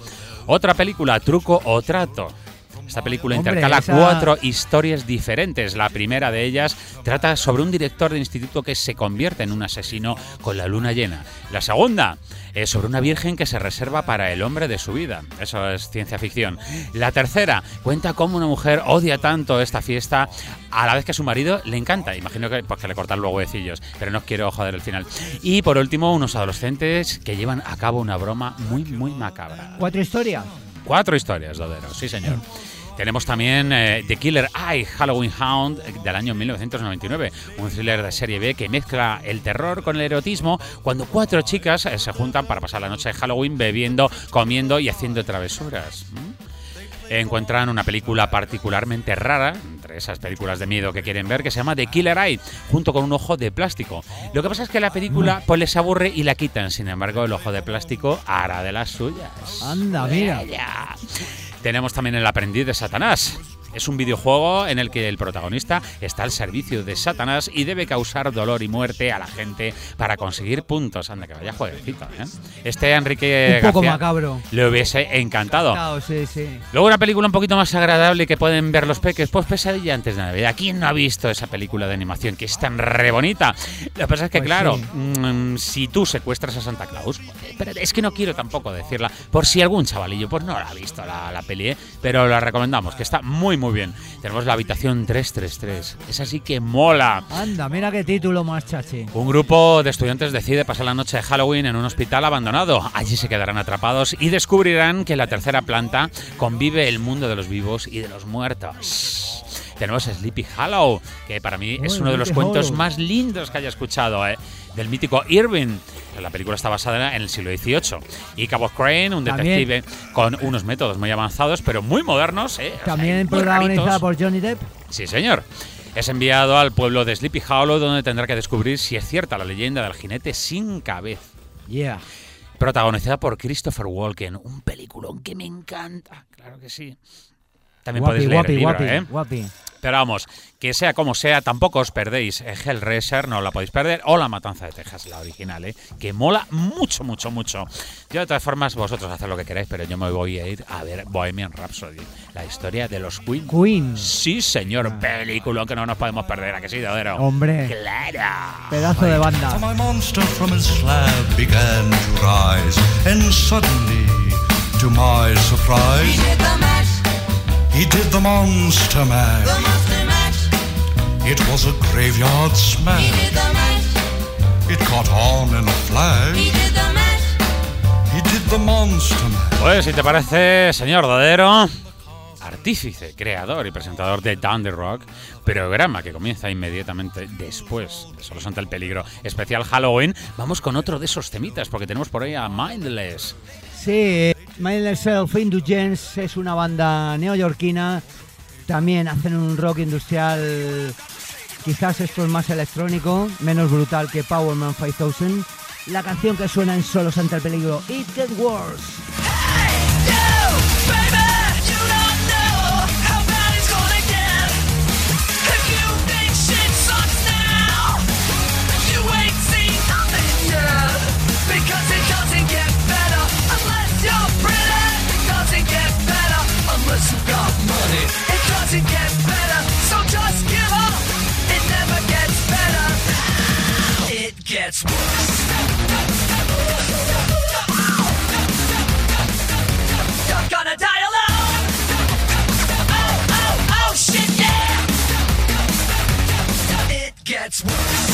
Otra película, Truco o Trato. Esta película Hombre, intercala esa- cuatro historias diferentes. La primera de ellas trata sobre un director de instituto que se convierte en un asesino con la luna llena. La segunda es sobre una virgen que se reserva para el hombre de su vida. Eso es ciencia ficción. La tercera cuenta cómo una mujer odia tanto esta fiesta a la vez que a su marido le encanta. Imagino que, pues, que le cortan los huevecillos, pero no os quiero joder el final. Y por último, unos adolescentes que llevan a cabo una broma muy, muy macabra. ¿Cuatro historias? Cuatro historias, Dodero, sí señor. Tenemos también eh, The Killer Eye, Halloween Hound, eh, del año mil novecientos noventa y nueve, un thriller de serie B que mezcla el terror con el erotismo cuando cuatro chicas eh, se juntan para pasar la noche de Halloween bebiendo, comiendo y haciendo travesuras. ¿Mm? Encuentran una película particularmente rara, entre esas películas de miedo que quieren ver, que se llama The Killer Eye, junto con un ojo de plástico. Lo que pasa es que la película pues les aburre y la quitan, sin embargo el ojo de plástico hará de las suyas. Anda, mira. Ya. Tenemos también El aprendiz de Satanás. Es un videojuego en el que el protagonista está al servicio de Satanás y debe causar dolor y muerte a la gente para conseguir puntos. Anda, que vaya jueguecito, ¿eh? Este a Enrique Un poco García macabro. le hubiese encantado. Claro, sí, sí. Luego una película un poquito más agradable que pueden ver los peques, pues Pesadilla antes de Navidad. ¿Quién no ha visto esa película de animación que es tan re bonita? Lo que pasa es que, Pues claro, sí. mmm, si tú secuestras a Santa Claus, pero es que no quiero tampoco decirla, por si algún chavalillo pues no la ha visto la, la peli, ¿eh? Pero la recomendamos, que está muy muy bien. Tenemos La habitación trescientos treinta y tres, esa sí que mola. Anda, mira qué título más chachi. Un grupo de estudiantes decide pasar la noche de Halloween en un hospital abandonado. Allí se quedarán atrapados y descubrirán que en la tercera planta convive el mundo de los vivos y de los muertos. Tenemos Sleepy Hollow, que para mí es Oh, uno de los Sleepy cuentos Hollow. más lindos que haya escuchado, ¿eh? Del mítico Irving. La película está basada en el siglo dieciocho. Y Cabot Crane, un También- detective con unos métodos muy avanzados, pero muy modernos, ¿eh? O sea, También muy protagonizada raritos. por Johnny Depp. Sí, señor. Es enviado al pueblo de Sleepy Hollow, donde tendrá que descubrir si es cierta la leyenda del jinete sin cabeza. Yeah. Protagonizada por Christopher Walken, un peliculón que me encanta, claro que sí. También Guapi, podéis leer guapi, el libro, guapi, ¿eh? guapi. Pero vamos, que sea como sea, tampoco os perdéis Hellraiser, no la podéis perder, o La Matanza de Texas, la original, ¿eh? Que mola mucho, mucho, mucho. Yo, de todas formas, vosotros haced lo que queráis, pero yo me voy a ir a ver Bohemian Rhapsody, la historia de los Queen. Queen. Sí, señor, película que no nos podemos perder, ¿a que sí, Dodero? Hombre, ¡Claro! pedazo de For banda. my monster from his slab began to rise, and suddenly, to my surprise, He did the mash, he did the monster mash. the monster mash. It was a graveyard He smash. did the mash, It caught on in a he flash. did the mash. He did the monster mash. Pues si te parece, señor Dodero, artífice, creador y presentador de Down the Rock, programa que comienza inmediatamente después de Solos ante el Peligro, especial Halloween, vamos con otro de esos temitas, porque tenemos por ahí a Mindless. Sí, Mindless Self Indulgence es una banda neoyorquina también hacen un rock industrial, quizás esto es más electrónico, menos brutal que Powerman cinco mil. La canción que suena en Solos ante el Peligro, It Gets Worse. Unless you got money, it doesn't get better. So just give up. It never gets better. It gets worse. You're gonna die alone. Oh, oh, oh, shit, yeah. It gets worse.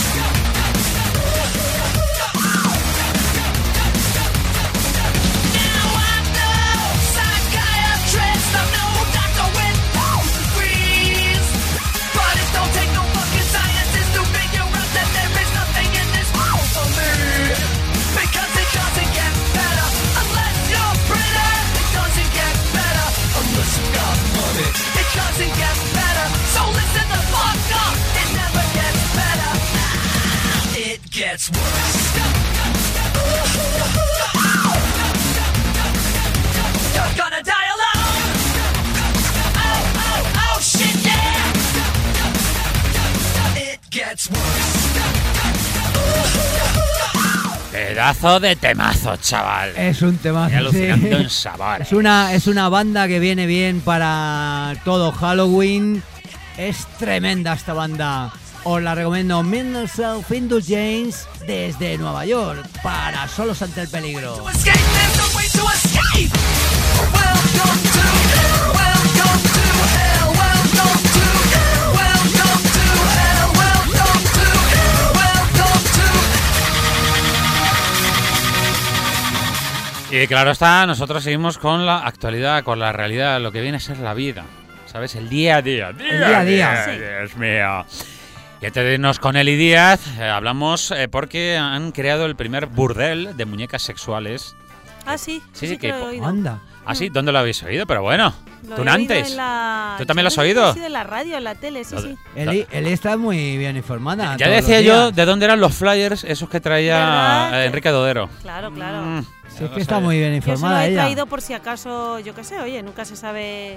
Gets worse. You're gonna die alone. Oh, oh, oh, shit, yeah. It gets worse. Pedazo de temazo, chaval. Es un temazo. Y alucinando sí. en sabores. Es una, es una banda que viene bien para todo Halloween. Es tremenda esta banda. Os la recomiendo, Midnight Self-Indulgence, desde Nueva York, para Solos ante el Peligro. Y claro está, nosotros seguimos con la actualidad, con la realidad, lo que viene a ser la vida, ¿sabes? El día a día. día el día a día. Sí. Dios mío. Y antes de irnos con Eli Díaz, eh, hablamos eh, porque han creado el primer burdel de muñecas sexuales. Ah, sí, Sí, sí, sí, que que lo he oído. Anda. ¿Ah, sí? ¿Dónde lo habéis oído? Pero bueno, Lo tú he oído antes. en la- ¿Tú también lo has Yo creo que oído? ha sido en la radio, en la tele, sí, Lo- sí. Eli, Eli está muy bien informada. Ya todos decía los yo días. de dónde eran los flyers esos que traía ¿Verdad? eh, Enrique Dodero. Claro, claro. Mm, Sí, ya es lo que está sabía. muy bien Yo se lo informada he ella. traído por si acaso, yo qué sé, oye, nunca se sabe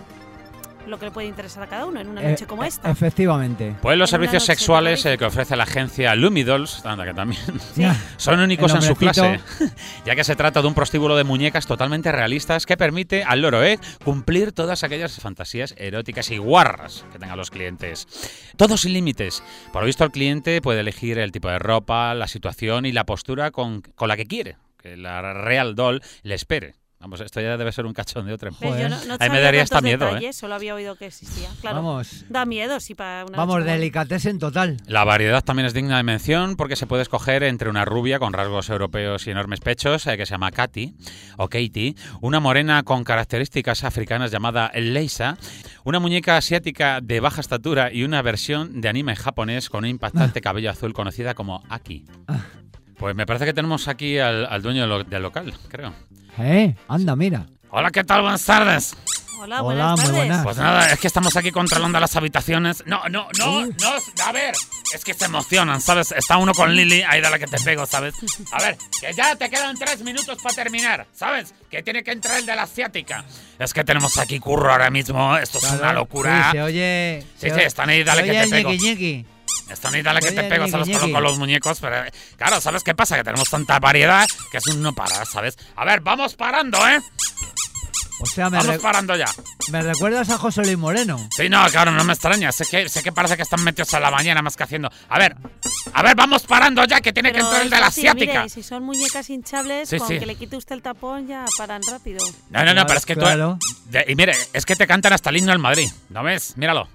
lo que le puede interesar a cada uno en una Eh, noche como eh, esta. Efectivamente. Pues los En una servicios noche sexuales terrorífica. eh, que ofrece la agencia Lumidolls, anda que también, Sí. son únicos El en su clase, hombrecito. ya que se trata de un prostíbulo de muñecas totalmente realistas que permite al loro eh, cumplir todas aquellas fantasías eróticas y guarras que tengan los clientes. Todo sin límites. Por lo visto el cliente puede elegir el tipo de ropa, la situación y la postura con, con la que quiere que la Real Doll le espere. Vamos, esto ya debe ser un cachondeo tremendo. ¿Ves? Yo no, no Ahí me sabía daría tantos hasta miedo, detalles, ¿eh? Solo había oído que existía. Claro. Vamos. Da miedo, sí, para una Vamos, noche como- delicatessen total. La variedad también es digna de mención porque se puede escoger entre una rubia con rasgos europeos y enormes pechos, eh, que se llama Katy, o Katie, una morena con características africanas llamada Leisa, una muñeca asiática de baja estatura y una versión de anime japonés con un impactante cabello azul conocida como Aki. Pues me parece que tenemos aquí al, al dueño del, lo- del local, creo. Eh, anda, mira. Hola, ¿qué tal? Buenas tardes. Hola, Hola, buenas muy tardes. buenas. Pues nada, es que estamos aquí controlando las habitaciones. No, no, no, no, a ver, es que se emocionan, ¿sabes? Está uno con Lili, ahí da la que te pego, ¿sabes? A ver, que ya te quedan tres minutos para terminar, ¿sabes? Que tiene que entrar el de la asiática. Es que tenemos aquí curro ahora mismo, esto es Claro. una locura. Sí, se oye. Sí, se sí, oye- están ahí, dale se que oye te el pego. ñiqui, ñiqui. Están ahí, dale que Oye, te pego, ñiqui, ¿sabes? Con, ñiqui. con los muñecos, pero eh, claro, ¿sabes qué pasa? Que tenemos tanta variedad que es un no parar, ¿sabes? A ver, vamos parando, ¿eh? O sea, me, Vamos re- parando ya. me recuerdas a José Luis Moreno. Sí, no, claro, no me extraña. Sé que, sé que parece que están metidos a la mañana más que haciendo. A ver, a ver, vamos parando ya, que tiene Pero que entrar el es de la fácil, asiática. mire, si son muñecas hinchables, Sí, con sí. que le quite usted el tapón ya paran rápido. No, no, no, pero es que Claro. tú. de- y mire, es que te cantan hasta el himno del Madrid. ¿No ves? Míralo.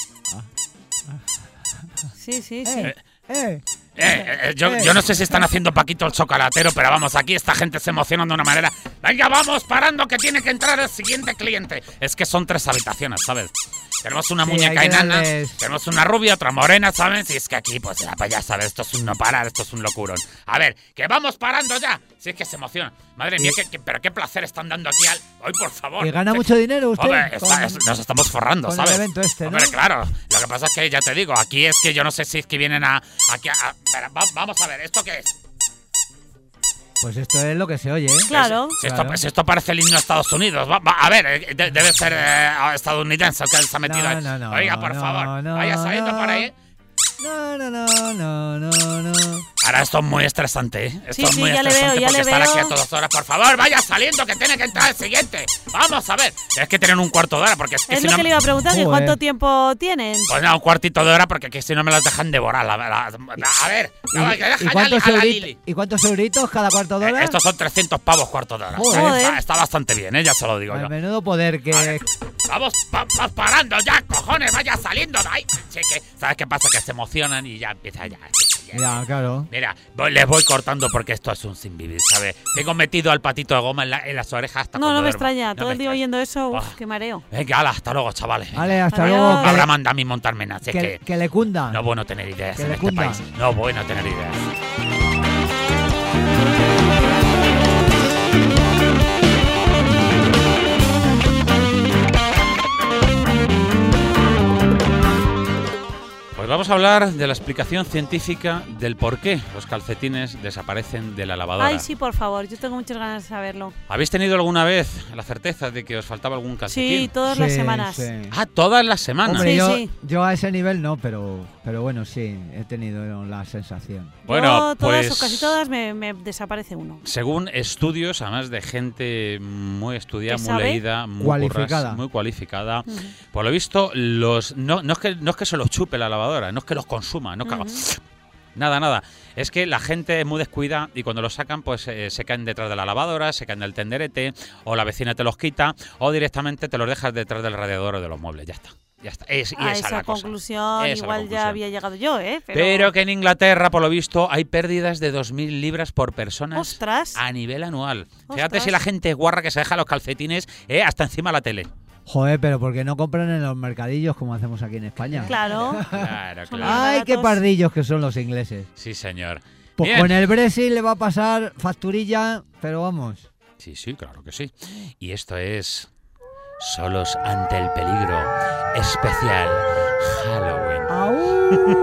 Sí, sí, sí. Eh, eh. Eh, eh, yo, yo no sé si están haciendo Paquito el chocolatero, pero vamos, aquí esta gente se emociona de una manera. Venga, vamos parando que tiene que entrar el siguiente cliente. Es que son tres habitaciones, ¿sabes? Tenemos una Sí, muñeca hay que enana, darles- tenemos una rubia, otra morena, ¿sabes? Y es que aquí, pues ya, pues ya sabes, esto es un no parar, esto es un locurón. A ver, que vamos parando ya. Si es que se emociona. Madre mía, que, que- pero qué placer están dando aquí al... ¡Ay, por favor! ¿Y gana Que- mucho dinero usted? Hombre, con- está- es- nos estamos forrando, con ¿sabes? el evento este, ¿no? Hombre, claro. Lo que pasa es que, ya te digo, aquí es que yo no sé si es que vienen a... Aquí a, a- espera, va- vamos a ver, ¿esto qué es? Pues esto es lo que se oye, ¿eh? Claro. Si esto, Claro. si esto parece el himno de Estados Unidos. Va- va- a ver, eh, de- debe ser eh, estadounidense el que se ha metido No, ahí. no, no, Oiga, por no, favor, no, vaya saliendo no. por ahí. No, no, no, no, no, no. Ahora esto es muy estresante, ¿eh? Esto Sí, es sí, muy ya le estresante veo, ya porque le estar veo. aquí a todas horas. Por favor, vaya saliendo que tiene que entrar el siguiente. Vamos a ver. Es que tienen un cuarto de hora porque es que Es si lo no... que le iba a preguntar, que Joder. cuánto tiempo tienen. Pues nada, un cuartito de hora porque que si no me las dejan devorar. La, la- a ver, ¿Y, no, que deja y ya cuántos a la eurito- Lili. ¿Y cuántos euritos cada cuarto de Eh, hora? estos son trescientos pavos cuarto de hora. Joder. Está, está bastante bien, ¿eh? Ya se lo digo Al yo. menudo poder que... Vale. Vamos, va- vas parando ya, cojones, vaya saliendo de ahí. Sí, que, ¿sabes qué pasa? Que se emocionan y ya empieza ya. ya. Ya, claro. Mira, voy- les voy cortando porque esto es un sin vivir, ¿sabes? Tengo metido al patito de goma en, la- en las orejas hasta No, cuando no me duermo. extraña. No Todo me el día extraña. oyendo eso, uf, Ah. qué mareo. Venga, hala, hasta luego, chavales. Vale, hasta Adiós. luego. Que, Habrá manda a mí montarme nada, si es que, que que le cunda. no es bueno tener ideas Que en le este cunda. país. No es bueno tener ideas. Pues vamos a hablar de la explicación científica del por qué los calcetines desaparecen de la lavadora. Ay, sí, por favor. Yo tengo muchas ganas de saberlo. ¿Habéis tenido alguna vez la certeza de que os faltaba algún calcetín? Sí, todas Sí, las semanas. sí. Ah, todas las semanas. Hombre, Sí, yo, sí. yo a ese nivel no, pero, pero bueno, sí, he tenido la sensación. Bueno, Yo, todas pues o casi todas me, me desaparece uno. según estudios, además de gente muy estudiada, ¿Que muy sabe? leída, muy Cualificada. curras, muy cualificada, Ujú. por lo visto, los no, no, es que, no es que se los chupe la lavadora, no es que los consuma, no que haga Ujú. nada, nada. Es que la gente es muy descuida y cuando los sacan, pues eh, se caen detrás de la lavadora, se caen del tenderete, o la vecina te los quita, o directamente te los dejas detrás del radiador o de los muebles. Ya está. Ya está. Es, y A esa es esa la cosa. conclusión Esa es la igual conclusión. ya había llegado yo, ¿eh? Pero, Pero que en Inglaterra, por lo visto, hay pérdidas de dos mil libras por persona ¡Ostras! a nivel anual. Fíjate Ostras. si la gente es guarra que se deja los calcetines eh, hasta encima de la tele. Joder, pero ¿por qué no compran en los mercadillos como hacemos aquí en España? Claro. Claro, Son claro. ¡Ay, qué baratos. pardillos que son los ingleses! Sí, señor. Pues Bien. con el Brexit le va a pasar facturilla, pero vamos. Sí, sí, claro que sí. Y esto es Solos ante el peligro especial Halloween.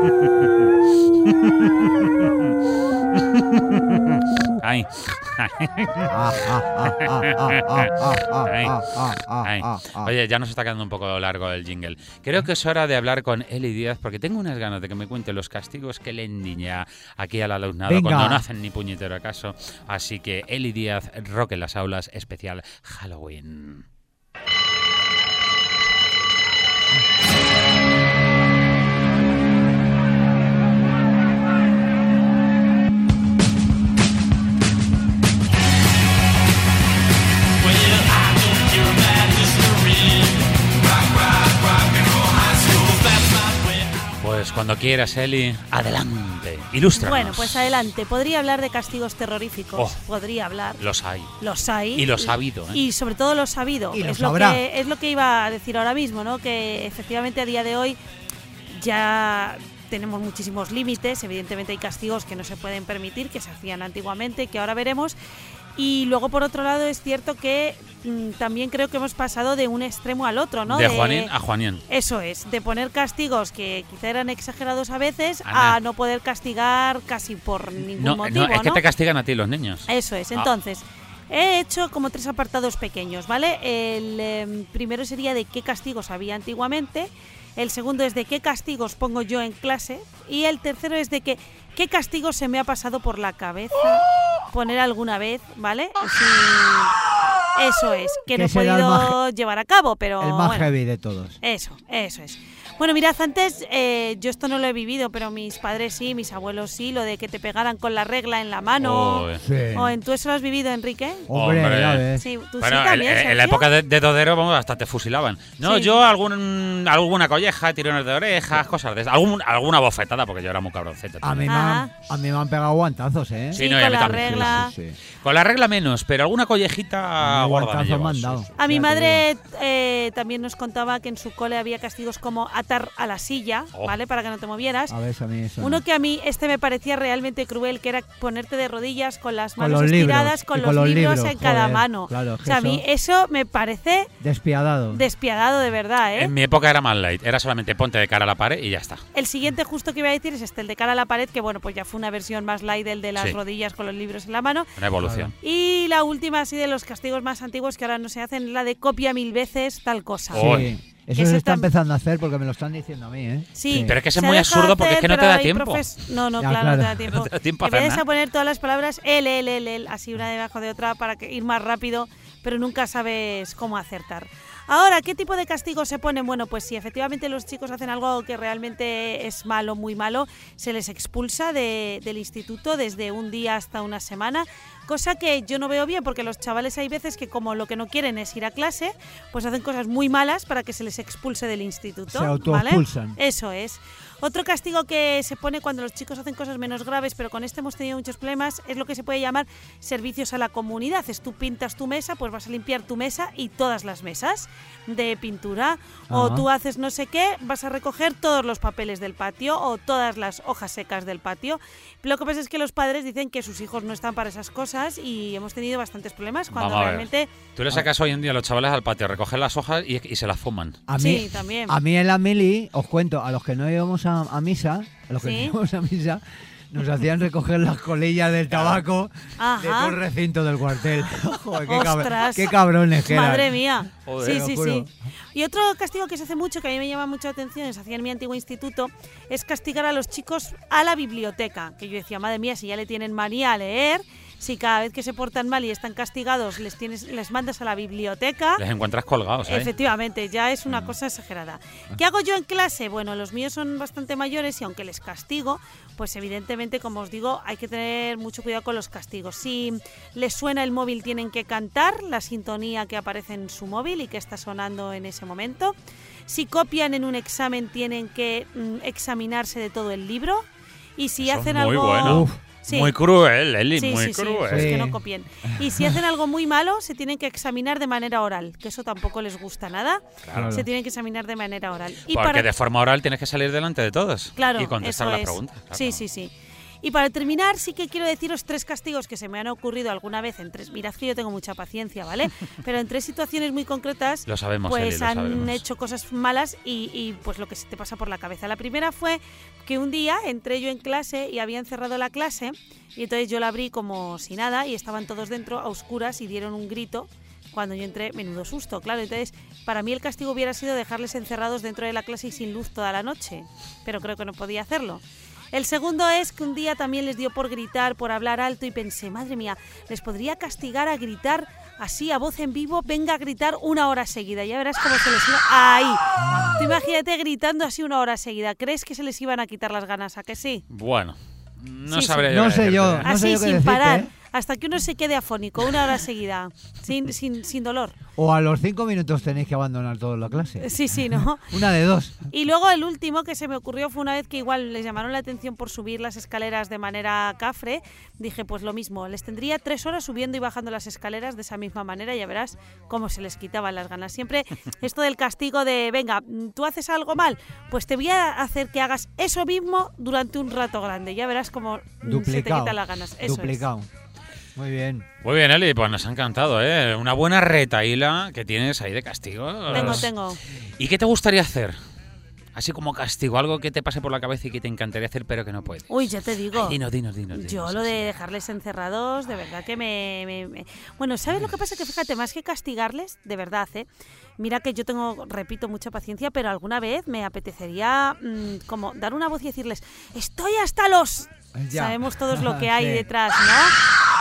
Ay, Ah, ah, ah, ah, ah, ah, ah, ah, Ay. ah, ah, ah, ay. ah, ah. Oye, ya nos está quedando un poco largo el jingle. Creo que es hora de hablar con Eli Díaz porque tengo unas ganas de que me cuente los castigos que le endiña aquí al alumnado Venga. cuando no hacen ni puñetero caso. Así que Eli Díaz, Rock en las aulas, especial Halloween. Pues cuando quieras, Eli, adelante, ilústranos. Bueno, pues adelante. Podría hablar de castigos terroríficos. Oh. Podría hablar. Los hay. Los hay. Y lo sabido, ¿eh? Y sobre todo lo sabido. Y lo es, lo sabrá. que, es lo que iba a decir ahora mismo, ¿no? Que efectivamente a día de hoy ya tenemos muchísimos límites. Evidentemente hay castigos que no se pueden permitir, que se hacían antiguamente, que ahora veremos. Y luego, por otro lado, es cierto que mm, también creo que hemos pasado de un extremo al otro, ¿no? De Juanín a Juanián. Eso es, de poner castigos que quizá eran exagerados a veces Ana. a no poder castigar casi por ningún No, motivo, no, es que ¿no? te castigan a ti los niños. Eso es, Ah. entonces, he hecho como tres apartados pequeños, ¿vale? El eh, primero sería de qué castigos había antiguamente, el segundo es de qué castigos pongo yo en clase y el tercero es de que qué castigos se me ha pasado por la cabeza poner alguna vez, ¿vale? Sí, eso es, que no Que he será el podido más llevar a cabo, pero El más bueno. heavy de todos. Eso, eso es. Bueno, mirad, antes eh, yo esto no lo he vivido, pero mis padres sí, mis abuelos sí, lo de que te pegaran con la regla en la mano. Oh, Sí. O en, ¿tú eso lo has vivido, Enrique? Hombre, Hombre. ya ves. Sí, tú Bueno, sí también, en, en la Sergio? época de, de Dodero, vamos, hasta te fusilaban. No, Sí. yo algún, alguna colleja, tirones de orejas, cosas de esas. Algún, alguna bofetada, porque yo era muy cabroncete. A mí, también. me han, Ah. a mí me han pegado guantazos, ¿eh? Sí, Sí, no, y a con mí la también. regla. Sí, sí. Con la regla menos, pero alguna collejita A mí gorda me guantazos llevo, me han sí, dado. sí. A mi Ya te madre eh, también nos contaba que en su cole había castigos como atar a la silla, Oh. ¿vale? Para que no te movieras. A ver, a mí eso no. Uno que a mí este me parecía realmente cruel, que era ponerte de rodillas con las Con manos los estiradas libros, con, y los, con los libros, libros, en cada joder, mano. claro, o sea, a eso- mí eso me parece Despiadado. despiadado de verdad, ¿eh? En mi época era más light, era solamente ponte de cara a la pared y ya está. El siguiente justo que iba a decir es este, el de cara a la pared, que bueno, pues ya fue una versión más light del de las Sí. rodillas con los libros en la mano. Una evolución. Y la última así de los castigos más antiguos que ahora no se hacen, la de copia mil veces tal cosa. Sí. Oh. Eso Ese se está tam- empezando a hacer porque me lo están diciendo a mí, ¿eh? Sí, Pero es que ese se es muy ha dejado absurdo porque es hacer, que no te pero da hay tiempo. profes- No, no, Ya, claro, no te claro. da tiempo. No te da tiempo a hacer Empiezas nada. a poner todas las palabras el, el, el, el, así una debajo de otra para que ir más rápido, pero nunca sabes cómo acertar. Ahora, ¿qué tipo de castigo se ponen? Bueno, pues si efectivamente los chicos hacen algo que realmente es malo, muy malo, se les expulsa de- del instituto desde un día hasta una semana, cosa que yo no veo bien porque los chavales hay veces que como lo que no quieren es ir a clase, pues hacen cosas muy malas para que se les expulse del instituto. Se ¿vale? autoexpulsan. Eso es. Otro castigo que se pone cuando los chicos hacen cosas menos graves, pero con este hemos tenido muchos problemas, es lo que se puede llamar servicios a la comunidad. Es tú pintas tu mesa, pues vas a limpiar tu mesa y todas las mesas de pintura. O Ajá. tú haces no sé qué, vas a recoger todos los papeles del patio o todas las hojas secas del patio. Lo que pasa es que los padres dicen que sus hijos no están para esas cosas y hemos tenido bastantes problemas cuando Vamos a ver. realmente... Tú le sacas hoy en día a los chavales al patio, recogen las hojas y, y se las fuman. A mí, Sí, también. A mí en la mili, os cuento, a los que no íbamos a, a misa, a los que Sí. no íbamos a misa, nos hacían recoger las colillas del tabaco de Ajá. todo el recinto del cuartel. Joder, qué, cabr- Ostras. qué cabrones que eran. Madre mía. Joder. Sí, Te lo sí, juro. sí. Y otro castigo que se hace mucho, que a mí me llama mucha atención, se hacía en mi antiguo instituto, es castigar a los chicos a la biblioteca. Que yo decía, madre mía, si ya le tienen manía a leer, si cada vez que se portan mal y están castigados les tienes les mandas a la biblioteca. Les encuentras colgados, ¿eh? Efectivamente, ya es una cosa exagerada. ¿Qué hago yo en clase? Bueno, los míos son bastante mayores y aunque les castigo, pues evidentemente, como os digo, hay que tener mucho cuidado con los castigos. Si les suena el móvil, tienen que cantar la sintonía que aparece en su móvil y que está sonando en ese momento. Si copian en un examen, tienen que mm, examinarse de todo el libro. Y si Eso es hacen muy algo... bueno. Uf. Sí. Muy cruel, Eli, Sí, muy sí, sí, cruel. pues Sí. que no copien. Y si hacen algo muy malo, se tienen que examinar de manera oral, que eso tampoco les gusta nada. Claro. Se tienen que examinar de manera oral. Y Porque para de forma oral tienes que salir delante de todos Claro, y contestar eso las es. preguntas. claro. Sí, sí, sí. Y para terminar, sí que quiero deciros tres castigos que se me han ocurrido alguna vez en tres. Mirad que yo tengo mucha paciencia, ¿vale? Pero en tres situaciones muy concretas, Lo sabemos, pues Eli, lo han sabemos. hecho cosas malas y, y, pues lo que se te pasa por la cabeza. La primera fue que un día entré yo en clase y habían cerrado la clase y entonces yo la abrí como si nada y estaban todos dentro a oscuras y dieron un grito. Cuando yo entré, menudo susto, claro. Entonces, para mí el castigo hubiera sido dejarles encerrados dentro de la clase y sin luz toda la noche, pero creo que no podía hacerlo. El segundo es que un día también les dio por gritar, por hablar alto y pensé, madre mía, les podría castigar a gritar así a voz en vivo, venga a gritar una hora seguida, ya verás cómo se les iba... ¡Ahí! Tú imagínate gritando así una hora seguida, ¿crees que se les iban a quitar las ganas? ¿A que sí? Bueno, no Sí, sabría sí. yo No qué sé yo. decirte, ¿eh? No sé así, yo qué sin decirte, parar, ¿eh? hasta que uno se quede afónico, una hora seguida, sin, sin, sin dolor. O a los cinco minutos tenéis que abandonar toda la clase. Sí, sí, ¿no? Una de dos. Y luego el último que se me ocurrió fue una vez que igual les llamaron la atención por subir las escaleras de manera cafre. Dije, pues lo mismo, les tendría tres horas subiendo y bajando las escaleras de esa misma manera, ya verás cómo se les quitaban las ganas. Siempre esto del castigo de, venga, tú haces algo mal, pues te voy a hacer que hagas eso mismo durante un rato grande, ya verás cómo mm, se te Duplicado. quitan las ganas. Eso es. Duplicado. Muy bien. Muy bien, Eli, pues nos ha encantado, ¿eh? Una buena retaíla que tienes ahí de castigo. Tengo, tengo. ¿Y qué te gustaría hacer? Así como castigo, algo que te pase por la cabeza y que te encantaría hacer, pero que no puedes. Uy, ya te digo. Ay, dinos, dinos, dinos, dinos, Yo lo así. de dejarles encerrados, de verdad que me, me- me- Bueno, ¿sabes lo que pasa? Que fíjate, más que castigarles, de verdad, ¿eh? Mira que yo tengo, repito, mucha paciencia, pero alguna vez me apetecería mm, como dar una voz y decirles, estoy hasta los... Ya. Sabemos todos lo que hay Sí. detrás, ¿no?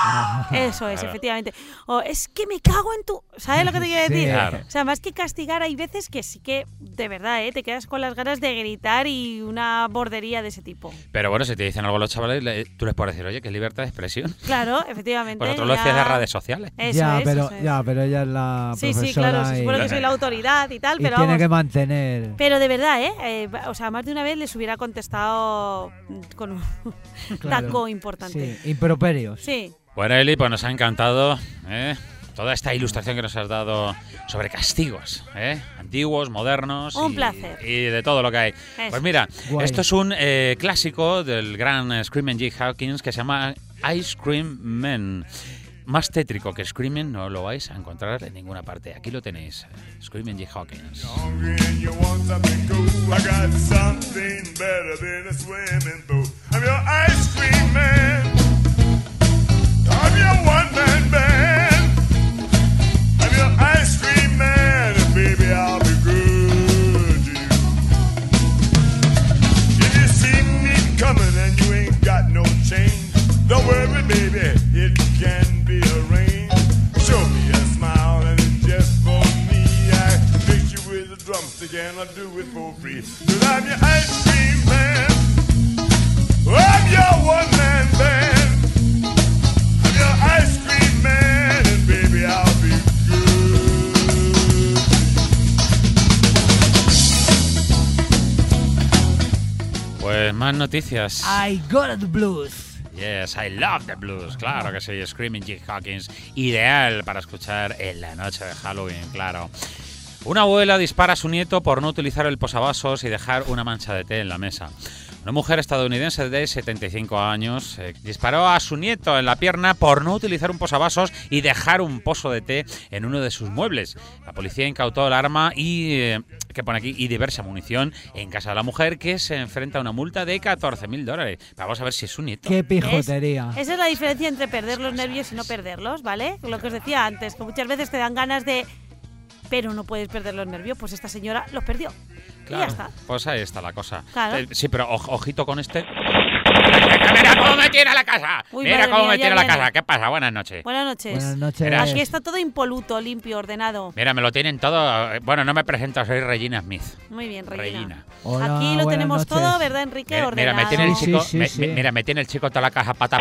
Eso es, Claro. efectivamente. O es que me cago en tu... ¿Sabes lo que te quiero Sí. decir? Claro. O sea, más que castigar, hay veces que sí que, de verdad, ¿eh? te quedas con las ganas de gritar y una bordería de ese tipo. Pero bueno, si te dicen algo los chavales, le- tú les puedes decir, oye, que es libertad de expresión. Claro, efectivamente. Vosotros lo ya- decías de redes sociales. Eso ya, es, pero, eso es. ya, pero ella es la Sí, profesora sí, claro, se y, supone que soy la autoridad y tal, y pero tiene vamos. que mantener... Pero de verdad, ¿eh? Eh, O sea, más de una vez les hubiera contestado con un Claro. taco importante. Sí, improperios. Sí. Bueno, Eli, pues nos ha encantado ¿eh? toda esta ilustración que nos has dado sobre castigos, ¿eh? Antiguos, modernos Un y, placer. y de todo lo que hay. Pues mira, Guay. esto es un eh, clásico del gran eh, Screaming Jay Hawkins que se llama Ice Cream Man. Más tétrico que Screaming no lo vais a encontrar en ninguna parte. Aquí lo tenéis, Screaming Jay Hawkins. Hungry and you want something cool. I got something better than a swimming pool. I'm your ice cream man. I'm your one man band. I'm your ice cream man, and baby I'll be good to you. If you see me coming and you ain't got no change, don't worry, baby, it can be arranged. Show me a smile and it's just for me. I fix you with a drumstick and I'll do it for free. 'Cause I'm your ice cream man. I'm your one man band. I'm your ice cream man, and baby I'll be good. Pues más noticias. I got the blues. Yes, I love the blues. Claro que sí, Screaming Jay Hawkins. Ideal para escuchar en la noche de Halloween, claro. Una abuela dispara a su nieto por no utilizar el posavasos y dejar una mancha de té en la mesa. Una mujer estadounidense de setenta y cinco años eh, disparó a su nieto en la pierna por no utilizar un posavasos y dejar un pozo de té en uno de sus muebles. La policía incautó el arma y, eh, que pone aquí, y diversa munición en casa de la mujer, que se enfrenta a una multa de catorce mil dólares. Vamos a ver si es su nieto. Qué ¿Ves? pijotería. Esa es la diferencia entre perder los nervios y no perderlos, ¿vale? Lo que os decía antes, que muchas veces te dan ganas de... pero no puedes perder los nervios, pues esta señora los perdió. Y ya está. Pues ahí está la cosa. Claro. Eh, sí, pero oj- ojito con este. ¡Mira cómo me tiene la casa! Uy, ¡Mira madre cómo mía, me ya tiene la viene. casa! ¿Qué pasa? Buenas noches. Buenas noches. Buenas noches. Mira, Aquí está todo impoluto, limpio, ordenado. Mira, me lo tienen todo. Bueno, no me presento, soy Regina Smith. Muy bien, Regina. Regina. Hola, Aquí lo buenas tenemos noches. todo, ¿verdad, Enrique? Mira, mira, me tiene el Sí, chico. sí, me- sí. me- Mira, me tiene el chico toda la caja pata.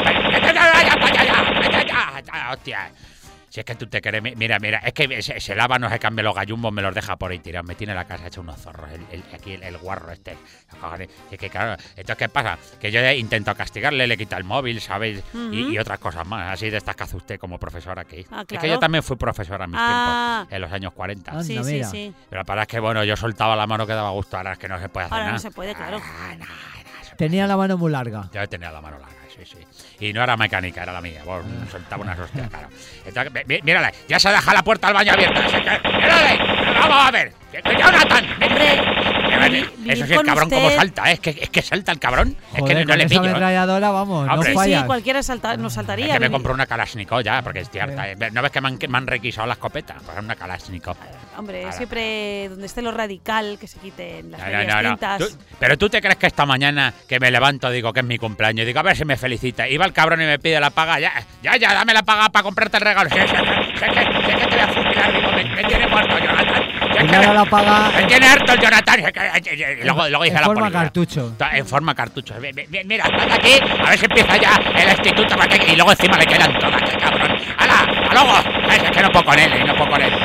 ¡Hostia! Si es que tú te quieres. Mira, mira, es que se, se lava, no se cambia los gallumbos, me los deja por ahí tirados. Me tiene la casa hecha unos zorros. El, el- aquí el, el guarro este. Cojones. Es que claro, entonces, ¿qué pasa? Que yo intento castigarle, le quita el móvil, ¿sabéis? y, y otras cosas más, así de estas que hace usted como profesor aquí. Ah, Es que claro. yo también fui profesor a mis Ah. tiempos, en los años cuarenta. Anda, Sí, sí, mira. sí. Pero para es que, bueno, yo soltaba la mano que daba gusto, ahora es que no se puede hacer Ahora nada. no se puede, claro. Ah, no, no se Tenía la mano muy larga. Yo tenía la mano larga, sí, sí. Y no era mecánica, era la mía. Bueno, soltaba unas hostias, claro. Entonces, mi- mi- mírale, ya se deja la puerta al baño abierta. así que, ¡mírale! Vamos a ver. que- que ¡Jonathan! Hombre, Mírale, vivi- vivir eso sí, el con cabrón como usted- salta, ¿eh? Es que, es que salta el cabrón. es Joder, que no, con le esa pillo. ¿eh? ametralladora, vamos, Hombre. no Sí, fallas. sí, cualquiera salta, nos saltaría. Es que me Vivi- compré una Kalashnikov ya, porque estoy harta. ¿eh? ¿No ves que me han, que me han requisado la escopeta? Pues una Kalashnikov. Hombre, Ahora. siempre donde esté lo radical, que se quiten las No, medias no, no, no. tintas. Tú- pero tú te crees que esta mañana que me levanto digo que es mi cumpleaños, digo a ver si me felicita. Y va el cabrón y me pide la paga, ya, ya, ya, dame la paga para comprarte el regalo. Sí, sí, sí, sé que, sé que te voy a fusilar, digo, me, me tiene muerto Jonathan. Sé Y que ahora me- la paga Me en- tiene harto el Jonathan. sé que- y luego, luego dice en la forma policía. cartucho. Ta- En forma cartucho. Mi- mi- Mira, estás aquí, a ver si empieza ya el instituto. para que- Y luego encima le quedan todas, qué cabrón. ¡Hala! ¡Hasta luego! Es es que no puedo con él, eh, no puedo con él.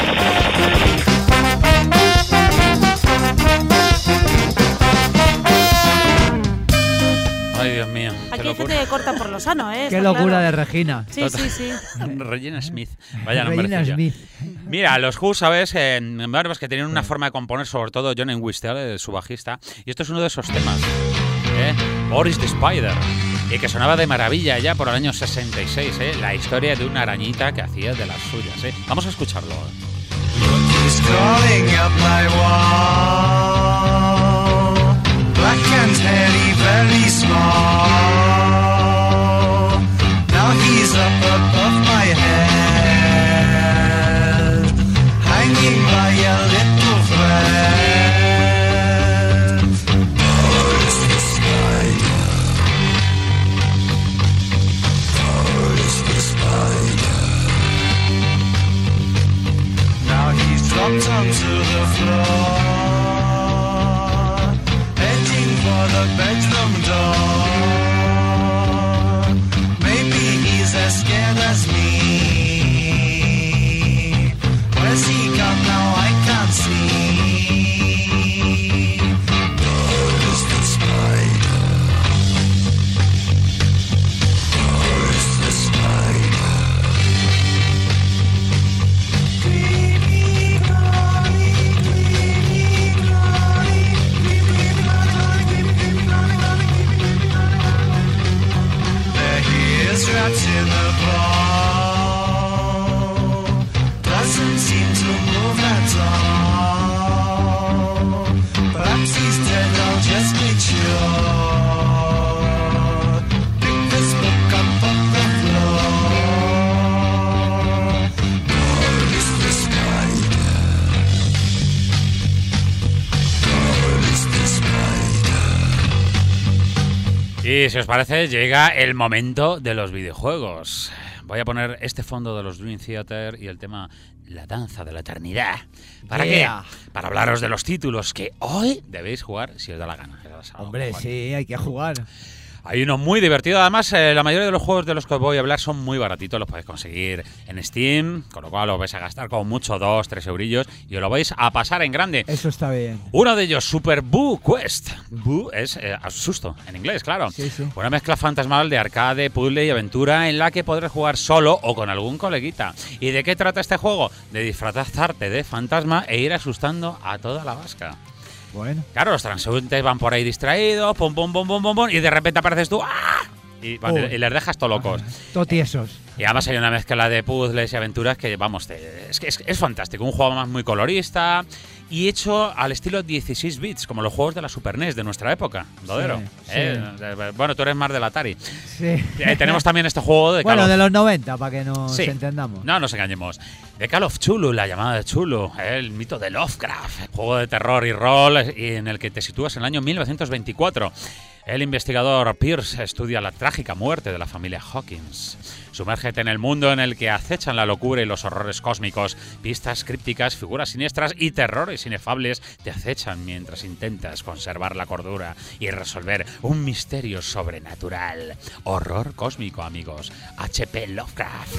Ay, Dios mío. qué Aquí hay locura. gente que corta por lo sano, ¿eh? Qué Está locura claro. de Regina. Sí, sí, sí. Regina Smith. Vaya nombre. Regina Smith. Mira, los Who, ¿sabes? Eh, bueno, pues que tienen una forma de componer, sobre todo John Entwistle, su bajista. Y esto es uno de esos temas. ¿eh? Boris the Spider. Y que sonaba de maravilla ya por el año sesenta y seis, ¿eh? La historia de una arañita que hacía de las suyas, ¿eh? Vamos a escucharlo. He's crawling up my wall, black and hairy, very small. Now he's up above my head, hanging by a little thread. Boris the Spider, Boris trapped in a ball. Doesn't seem to move at all. Perhaps he's dead, I'll just make sure. Pick this book up off the floor. God is the spider. God is the spider. Y si os parece, llega el momento de los videojuegos. Voy a poner este fondo de los Dream Theater y el tema La danza de la eternidad. ¿Para Yeah. qué? Para hablaros de los títulos que hoy debéis jugar si os da la gana. Hombre, sí, hay que jugar. Hay uno muy divertido. Además, eh, la mayoría de los juegos de los que os voy a hablar son muy baratitos. Los podéis conseguir en Steam, con lo cual os vais a gastar como mucho dos, tres eurillos y os lo vais a pasar en grande. Eso está bien. Uno de ellos, Super Boo Quest. Boo es eh, susto, en inglés, claro. Sí, sí. Una mezcla fantasmal de arcade, puzzle y aventura en la que podrás jugar solo o con algún coleguita. ¿Y de qué trata este juego? De disfrazarte de fantasma e ir asustando a toda la vasca. Bueno. Claro, los transeúntes van por ahí distraídos, pum, pum, pum, pum, pum, pum, y de repente apareces tú, ¡ah! Y, bueno, y les dejas todo locos. Totiesos. Y además hay una mezcla de puzzles y aventuras que, vamos, te, es que es, es fantástico. Un juego más muy colorista y hecho al estilo dieciséis bits, como los juegos de la Super N E S de nuestra época, Dodero. Sí, Eh, sí. eh, Bueno, tú eres más del Atari. Sí. Eh, tenemos también este juego de Call Bueno, of- de los noventa, para que nos Sí. entendamos. No nos engañemos. De Call of Cthulhu, la llamada de Cthulhu, el mito de Lovecraft, juego de terror y rol y en el que te sitúas en el año mil novecientos veinticuatro. El investigador Pierce estudia la trágica muerte de la familia Hawkins. Sumérgete en el mundo en el que acechan la locura y los horrores cósmicos. Pistas crípticas, figuras siniestras y terrores inefables te acechan mientras intentas conservar la cordura y resolver un misterio sobrenatural. Horror cósmico, amigos. H P Lovecraft.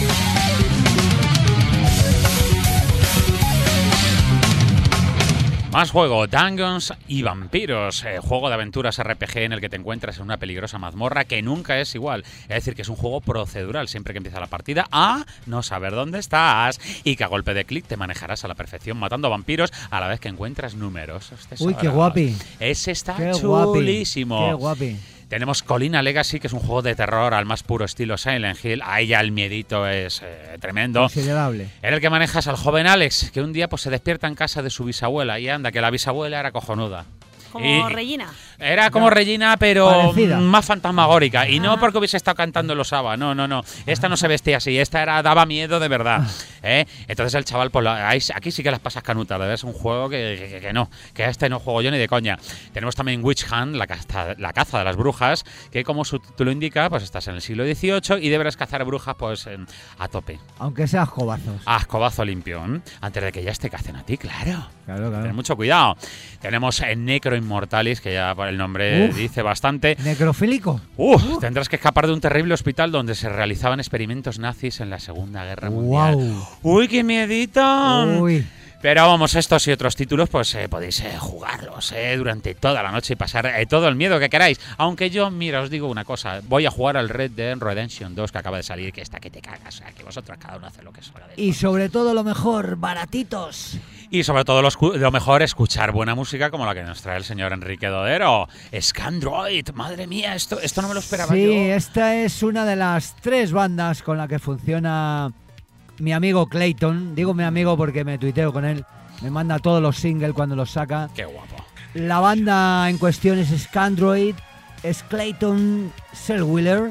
Más juego, Dungeons y Vampiros, eh, juego de aventuras R P G en el que te encuentras en una peligrosa mazmorra que nunca es igual. Es decir, que es un juego procedural siempre que empieza la partida a no saber dónde estás y que a golpe de clic te manejarás a la perfección matando vampiros a la vez que encuentras numerosos tesoros. Uy, qué guapi. Ese está Qué guapi. chulísimo. Qué guapi. Tenemos Colina Legacy, que es un juego de terror al más puro estilo Silent Hill. Ahí ya el miedito es eh, tremendo. Considerable. En el que manejas al joven Alex, que un día pues se despierta en casa de su bisabuela y anda, que la bisabuela era cojonuda. Como Y- Regina. Era como Regina, pero Parecida. más fantasmagórica. Y no Ah. porque hubiese estado cantando los ABBA, no, no, no. Esta no se vestía así, esta era daba miedo de verdad. ¿eh? Entonces el chaval, pues la- ahí- aquí sí que las pasas canutas, es un juego que, que- que no, que a este no juego yo ni de coña. Tenemos también Witch Hunt, la caza, la caza de las brujas, que como su título indica, pues estás en el siglo dieciocho y deberás cazar brujas pues en- a tope. Aunque sea jobazos. A escobazo limpio, ¿eh? Antes de que ya te cacen a ti, claro. Claro, claro. Ten mucho cuidado. Tenemos en Necro Immortalis, que ya por el nombre Uf. dice bastante. Necrofílico. Uf, tendrás que escapar de un terrible hospital donde se realizaban experimentos nazis en la Segunda Guerra Mundial. Wow. ¡Uy, qué miedito! Uy. Pero vamos, estos y otros títulos, pues eh, podéis eh, jugarlos eh, durante toda la noche y pasar eh, todo el miedo que queráis. Aunque yo, mira, os digo una cosa. Voy a jugar al Red Dead Redemption dos que acaba de salir, que está que te cagas. O sea, que vosotros cada uno hace lo que os haga de Y sobre todo lo mejor, baratitos. Y sobre todo lo, escu- lo mejor, escuchar buena música como la que nos trae el señor Enrique Dodero. Scandroid, madre mía, esto, esto no me lo esperaba Sí, yo. esta es una de las tres bandas con la que funciona mi amigo Clayton. Digo mi amigo porque me tuiteo con él. Me manda todos los singles cuando los saca. Qué guapo. La banda en cuestión es Scandroid, es Clayton Selwiller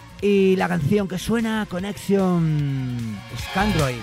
y la canción que suena, Connection Scandroid.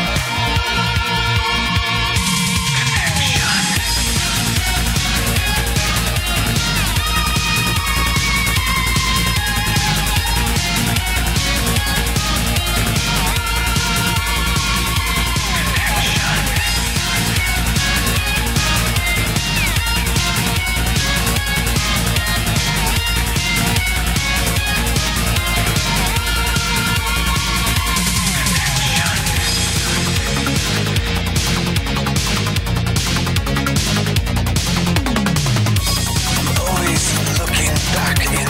Always looking back in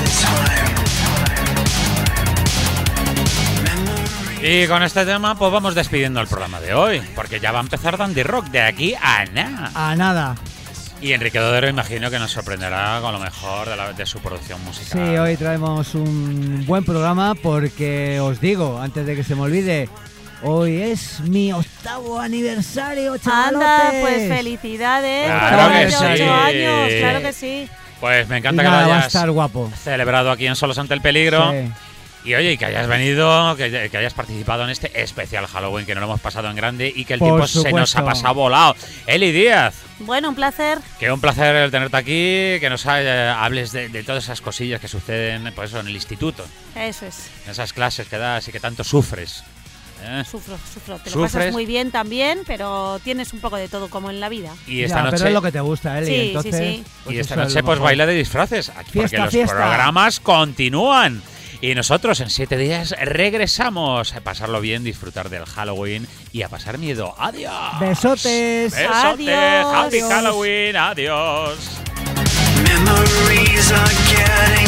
time. Y con este tema, pues vamos despidiendo el programa de hoy, porque ya va a empezar Dandy Rock de aquí a nada. A nada. Y Enrique Dodero imagino que nos sorprenderá con lo mejor de, la, de su producción musical. Sí, hoy traemos un buen programa porque os digo, antes de que se me olvide, hoy es mi octavo aniversario, chavalotes. Anda, pues felicidades. Claro por que los sí. ocho años, claro que sí. Pues me Y encanta que nada, lo va a hayas estar guapo. celebrado aquí en Solos ante el Peligro. Sí. Y oye, y que hayas venido, que, que hayas participado en este especial Halloween, que no lo hemos pasado en grande y que el Por tiempo se nos supuesto. ha pasado volado. Eli Díaz, Bueno, un placer. que un placer el tenerte aquí, que nos eh, hables de, de todas esas cosillas que suceden pues, eso, en el instituto, Eso es. en esas clases que das y que tanto sufres. ¿eh? Sufro, sufro. Te lo ¿Sufres? pasas muy bien también, pero tienes un poco de todo como en la vida. Y esta Ya, noche, pero es lo que te gusta, Eli. Sí, sí, entonces, sí. pues y esta eso es noche lo pues mejor. baila de disfraces, aquí, porque Fiesta, los fiesta. programas continúan. Y nosotros en siete días regresamos a pasarlo bien, disfrutar del Halloween y a pasar miedo. ¡Adiós! Besotes. Besotes. Adiós. Happy Adiós. Halloween. Adiós. Memories are getting